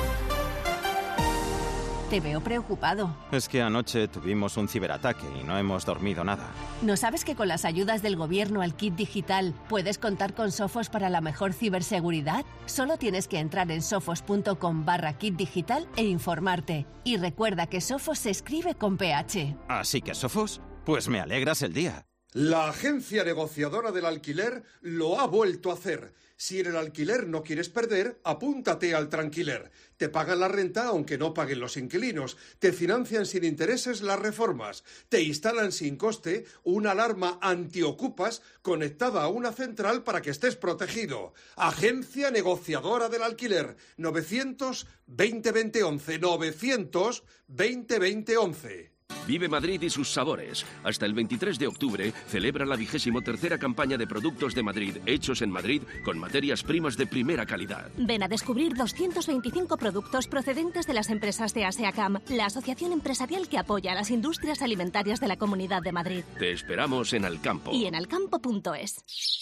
Te veo preocupado. Es que anoche tuvimos un ciberataque y no hemos dormido nada. ¿No sabes que con las ayudas del gobierno al kit digital puedes contar con Sofos para la mejor ciberseguridad? Solo tienes que entrar en sofos.com barra kit digital e informarte. Y recuerda que Sofos se escribe con P H. Así que, Sofos, pues me alegras el día. La agencia negociadora del alquiler lo ha vuelto a hacer. Si en el alquiler no quieres perder, apúntate al Tranquiler. Te pagan la renta aunque no paguen los inquilinos. Te financian sin intereses las reformas. Te instalan sin coste una alarma antiocupas conectada a una central para que estés protegido. Agencia negociadora del alquiler. novecientos veinte veinte once. novecientos veinte veinte once. Vive Madrid y sus sabores. Hasta el veintitrés de octubre celebra la vigésimo tercera campaña de productos de Madrid hechos en Madrid con materias primas de primera calidad. Ven a descubrir doscientos veinticinco productos procedentes de las empresas de ASEACAM, la asociación empresarial que apoya a las industrias alimentarias de la Comunidad de Madrid. Te esperamos en Alcampo. Y en alcampo punto es.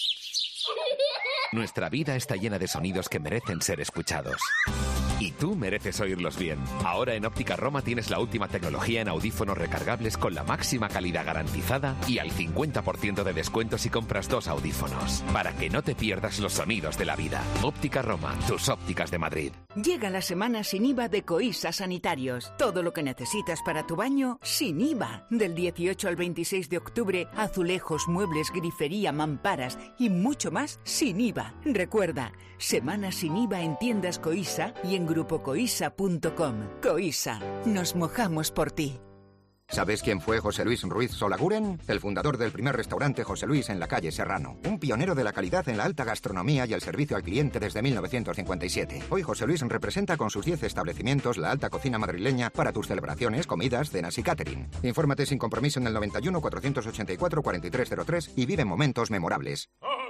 Nuestra vida está llena de sonidos que merecen ser escuchados. Y tú mereces oírlos bien. Ahora en Óptica Roma tienes la última tecnología en audífonos recargables con la máxima calidad garantizada y al cincuenta por ciento de descuento si compras dos audífonos. Para que no te pierdas los sonidos de la vida. Óptica Roma, tus ópticas de Madrid. Llega la semana sin I V A de Coisa Sanitarios. Todo lo que necesitas para tu baño sin I V A. Del dieciocho al veintiséis de octubre, azulejos, muebles, grifería, mamparas y mucho más sin I V A. Recuerda, semana sin I V A en tiendas Coisa y en grupo coisa punto com. Coisa, nos mojamos por ti. ¿Sabes quién fue José Luis Ruiz Solaguren? El fundador del primer restaurante José Luis en la calle Serrano. Un pionero de la calidad en la alta gastronomía y el servicio al cliente desde mil novecientos cincuenta y siete. Hoy José Luis representa con sus diez establecimientos la alta cocina madrileña para tus celebraciones, comidas, cenas y catering. Infórmate sin compromiso en el noventa y uno, cuatrocientos ochenta y cuatro, cuarenta y tres cero tres y vive momentos memorables.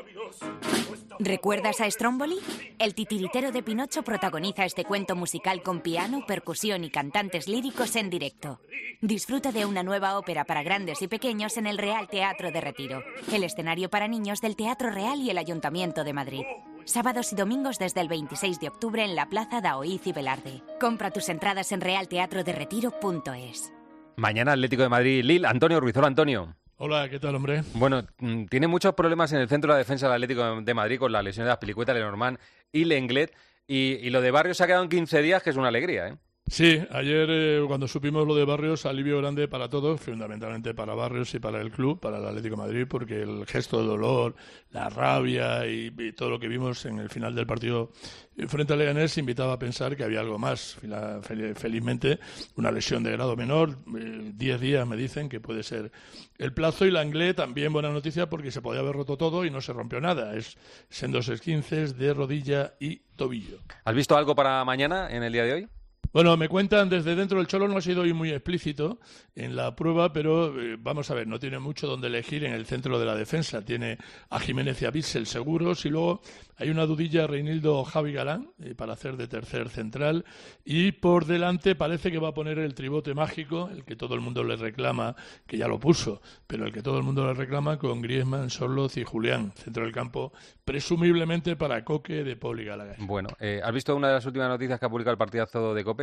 ¿Recuerdas a Stromboli? El titiritero de Pinocho protagoniza este cuento musical con piano, percusión y cantantes líricos en directo. Disfruta de una nueva ópera para grandes y pequeños en el Real Teatro de Retiro, el escenario para niños del Teatro Real y el Ayuntamiento de Madrid. Sábados y domingos desde el veintiséis de octubre en la Plaza Daoíz y Velarde. Compra tus entradas en real teatro de retiro punto es. Mañana Atlético de Madrid, Lille. Antonio Ruiz. Hola, Antonio. Hola, ¿qué tal, hombre? Bueno, mm, tiene muchos problemas en el centro de la defensa del Atlético de Madrid con las lesiones de Azpilicueta, Lenormand y Lenglet. Y, y lo de Barrios se ha quedado en quince días, que es una alegría, ¿eh? Sí, ayer eh, cuando supimos lo de Barrios, alivio grande para todos, fundamentalmente para Barrios y para el club, para el Atlético de Madrid, porque el gesto de dolor, la rabia y, y todo lo que vimos en el final del partido frente al Leganés invitaba a pensar que había algo más. Felizmente, una lesión de grado menor, diez días me dicen que puede ser el plazo, y la Lenglet también buena noticia porque se podía haber roto todo y no se rompió nada. Es en dos esquinces de rodilla y tobillo. ¿Has visto algo para mañana en el día de hoy? Bueno, me cuentan desde dentro, el Cholo no ha sido hoy muy explícito en la prueba, pero eh, vamos a ver, no tiene mucho donde elegir en el centro de la defensa. Tiene a Jiménez y a Bissell seguros, y luego hay una dudilla Reinildo Javi Galán eh, para hacer de tercer central, y por delante parece que va a poner el tribote mágico, el que todo el mundo le reclama, que ya lo puso, pero el que todo el mundo le reclama con Griezmann, Sorloz y Julián, centro del campo, presumiblemente para Coque, De Paul y Gallagher. Bueno, eh, ¿has visto una de las últimas noticias que ha publicado el partidazo de COPE?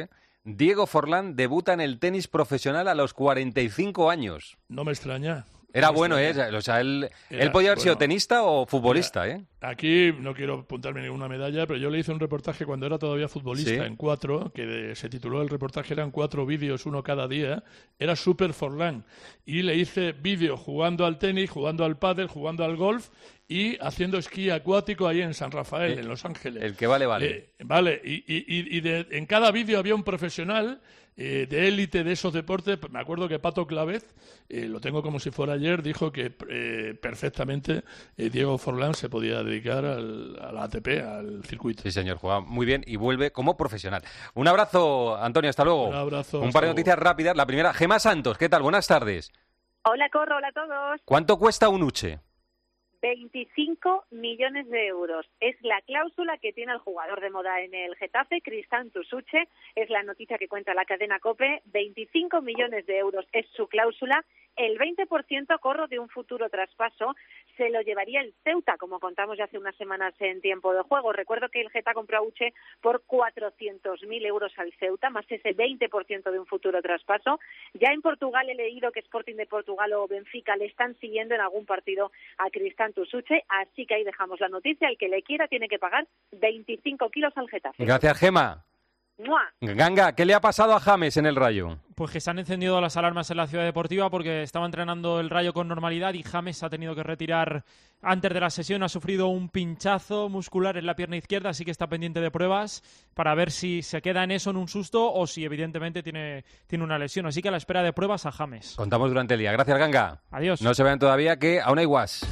Getafe, Diego Forlán debuta en el tenis profesional a los cuarenta y cinco años. No me extraña. Era no me bueno, extraña. ¿eh? O sea, él, Era, él podía haber sido bueno, tenista o futbolista, era, ¿eh? Aquí no quiero apuntarme ninguna medalla, pero yo le hice un reportaje cuando era todavía futbolista ¿Sí? en cuatro, que de, se tituló el reportaje, eran cuatro vídeos, uno cada día. Era Super Forlán. Y le hice vídeo jugando al tenis, jugando al pádel, jugando al golf y haciendo esquí acuático ahí en San Rafael, el, en Los Ángeles. El que vale, vale. Eh, vale, y, y, y de, en cada vídeo había un profesional eh, de élite de esos deportes. Me acuerdo que Pato Clavez, eh, lo tengo como si fuera ayer, dijo que eh, perfectamente eh, Diego Forlán se podía dedicar al, al A T P, al circuito. Sí, señor, juega muy bien y vuelve como profesional. Un abrazo, Antonio, hasta luego. Un abrazo. Un par de noticias rápidas. La primera, Gemma Santos, ¿qué tal? Buenas tardes. Hola, Corro, hola a todos. ¿Cuánto cuesta un Uche? veinticinco millones de euros. Es la cláusula que tiene el jugador de moda en el Getafe, Cristán Tusuche. Es la noticia que cuenta la cadena COPE. veinticinco millones de euros es su cláusula. El veinte por ciento, Corro, de un futuro traspaso se lo llevaría el Ceuta, como contamos ya hace unas semanas en Tiempo de Juego. Recuerdo que el Geta compró a Uche por cuatrocientos mil euros al Ceuta, más ese veinte por ciento de un futuro traspaso. Ya en Portugal he leído que Sporting de Portugal o Benfica le están siguiendo en algún partido a Cristán Tusuche, así que ahí dejamos la noticia. El que le quiera tiene que pagar veinticinco kilos al Getafe. Gracias, Gemma. ¡Mua! Ganga, ¿qué le ha pasado a James en el Rayo? Pues que se han encendido las alarmas en la Ciudad Deportiva porque estaba entrenando el Rayo con normalidad y James ha tenido que retirar antes de la sesión. Ha sufrido un pinchazo muscular en la pierna izquierda, así que está pendiente de pruebas para ver si se queda en eso, en un susto, o si evidentemente tiene, tiene una lesión. Así que a la espera de pruebas a James. Contamos durante el día. Gracias, Ganga. Adiós. No se vean todavía que aún hay guas.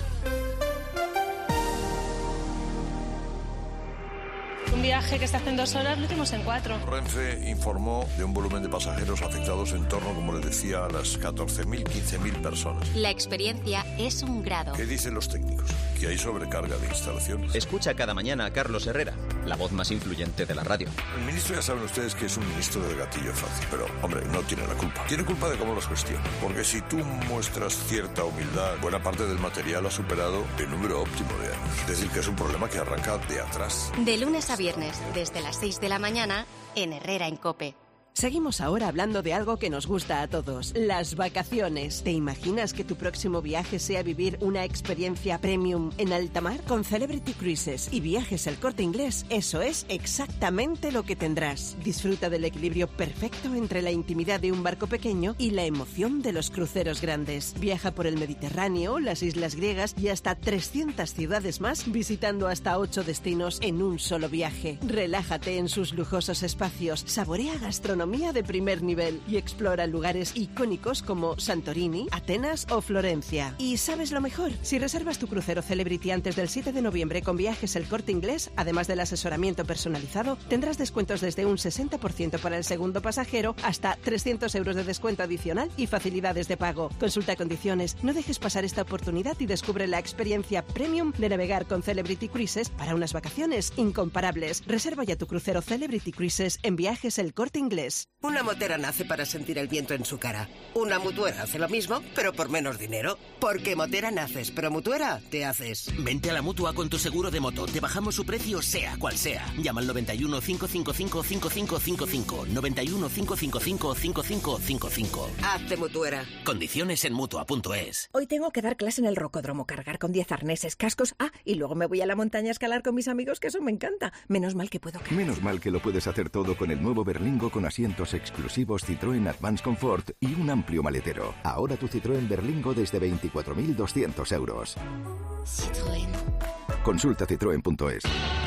Un viaje que está hace en dos horas lo hicimos en cuatro. Renfe informó de un volumen de pasajeros afectados en torno, como les decía, a las catorce mil, quince mil personas. La experiencia es un grado. ¿Qué dicen los técnicos? Que hay sobrecarga de instalaciones. Escucha cada mañana a Carlos Herrera, la voz más influyente de la radio. El ministro, ya saben ustedes que es un ministro del gatillo fácil, pero, hombre, no tiene la culpa. Tiene culpa de cómo los gestiona. Porque si tú muestras cierta humildad, buena parte del material ha superado el número óptimo de años. Es decir, que es un problema que arranca de atrás. De lunes a viernes, desde las seis de la mañana, en Herrera en COPE. Seguimos ahora hablando de algo que nos gusta a todos, las vacaciones. ¿Te imaginas que tu próximo viaje sea vivir una experiencia premium en alta mar? Con Celebrity Cruises y Viajes El Corte Inglés, eso es exactamente lo que tendrás. Disfruta del equilibrio perfecto entre la intimidad de un barco pequeño y la emoción de los cruceros grandes. Viaja por el Mediterráneo, las islas griegas y hasta trescientas ciudades más, visitando hasta ocho destinos en un solo viaje. Relájate en sus lujosos espacios, saborea gastronomía de primer nivel y explora lugares icónicos como Santorini, Atenas o Florencia. ¿Y sabes lo mejor? Si reservas tu crucero Celebrity antes del siete de noviembre con Viajes El Corte Inglés, además del asesoramiento personalizado, tendrás descuentos desde un sesenta por ciento para el segundo pasajero hasta trescientos euros de descuento adicional y facilidades de pago. Consulta condiciones. No dejes pasar esta oportunidad y descubre la experiencia premium de navegar con Celebrity Cruises para unas vacaciones incomparables. Reserva ya tu crucero Celebrity Cruises en Viajes El Corte Inglés. Una motera nace para sentir el viento en su cara. Una mutuera hace lo mismo, pero por menos dinero. Porque motera naces, pero mutuera te haces. Vente a la Mutua con tu seguro de moto. Te bajamos su precio sea cual sea. Llama al noventa y uno, cinco cinco cinco, cinco cinco cinco cinco. noventa y uno, cinco cinco cinco, cinco cinco cinco cinco. Hazte mutuera. Condiciones en Mutua punto es. Hoy tengo que dar clase en el rocódromo, cargar con diez arneses, cascos. Ah, y luego me voy a la montaña a escalar con mis amigos, que eso me encanta. Menos mal que puedo... Menos mal que lo puedes hacer todo con el nuevo Berlingo con asientos exclusivos Citroën Advance Comfort y un amplio maletero. Ahora tu Citroën Berlingo desde veinticuatro mil doscientos euros. Citroën. Consulta citroen punto es.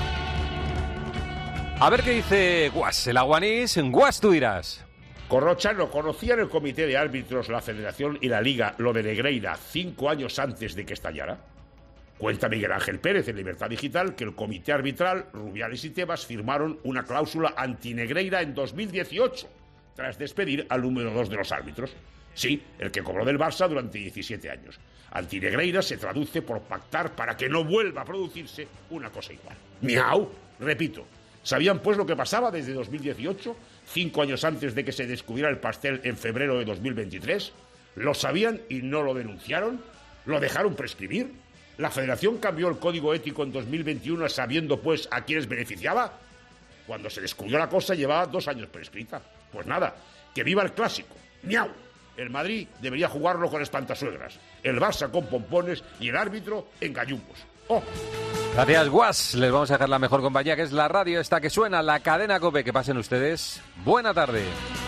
A ver qué dice Guas, el aguanís. En Guas tú dirás. Corrochano, ¿conocían el comité de árbitros, la federación y la liga lo de Negreira cinco años antes de que estallara? Cuenta Miguel Ángel Pérez en Libertad Digital que el comité arbitral, Rubiales y Tebas, firmaron una cláusula anti-Negreira en dos mil dieciocho, tras despedir al número dos de los árbitros. Sí, el que cobró del Barça durante diecisiete años. Anti-Negreira se traduce por pactar para que no vuelva a producirse una cosa igual. ¡Miau! Repito, ¿sabían pues lo que pasaba desde dos mil dieciocho, cinco años antes de que se descubriera el pastel en febrero de dos mil veintitrés? ¿Lo sabían y no lo denunciaron? ¿Lo dejaron prescribir? ¿La Federación cambió el código ético en dos mil veintiuno sabiendo, pues, a quiénes beneficiaba? Cuando se descubrió la cosa llevaba dos años prescrita. Pues nada, que viva el clásico. ¡Miau! El Madrid debería jugarlo con espantasuegras, el Barça con pompones y el árbitro en gallumbos. ¡Oh! Gracias, Guas. Les vamos a dejar la mejor compañía, que es la radio esta que suena, la cadena COPE. Que pasen ustedes buena tarde.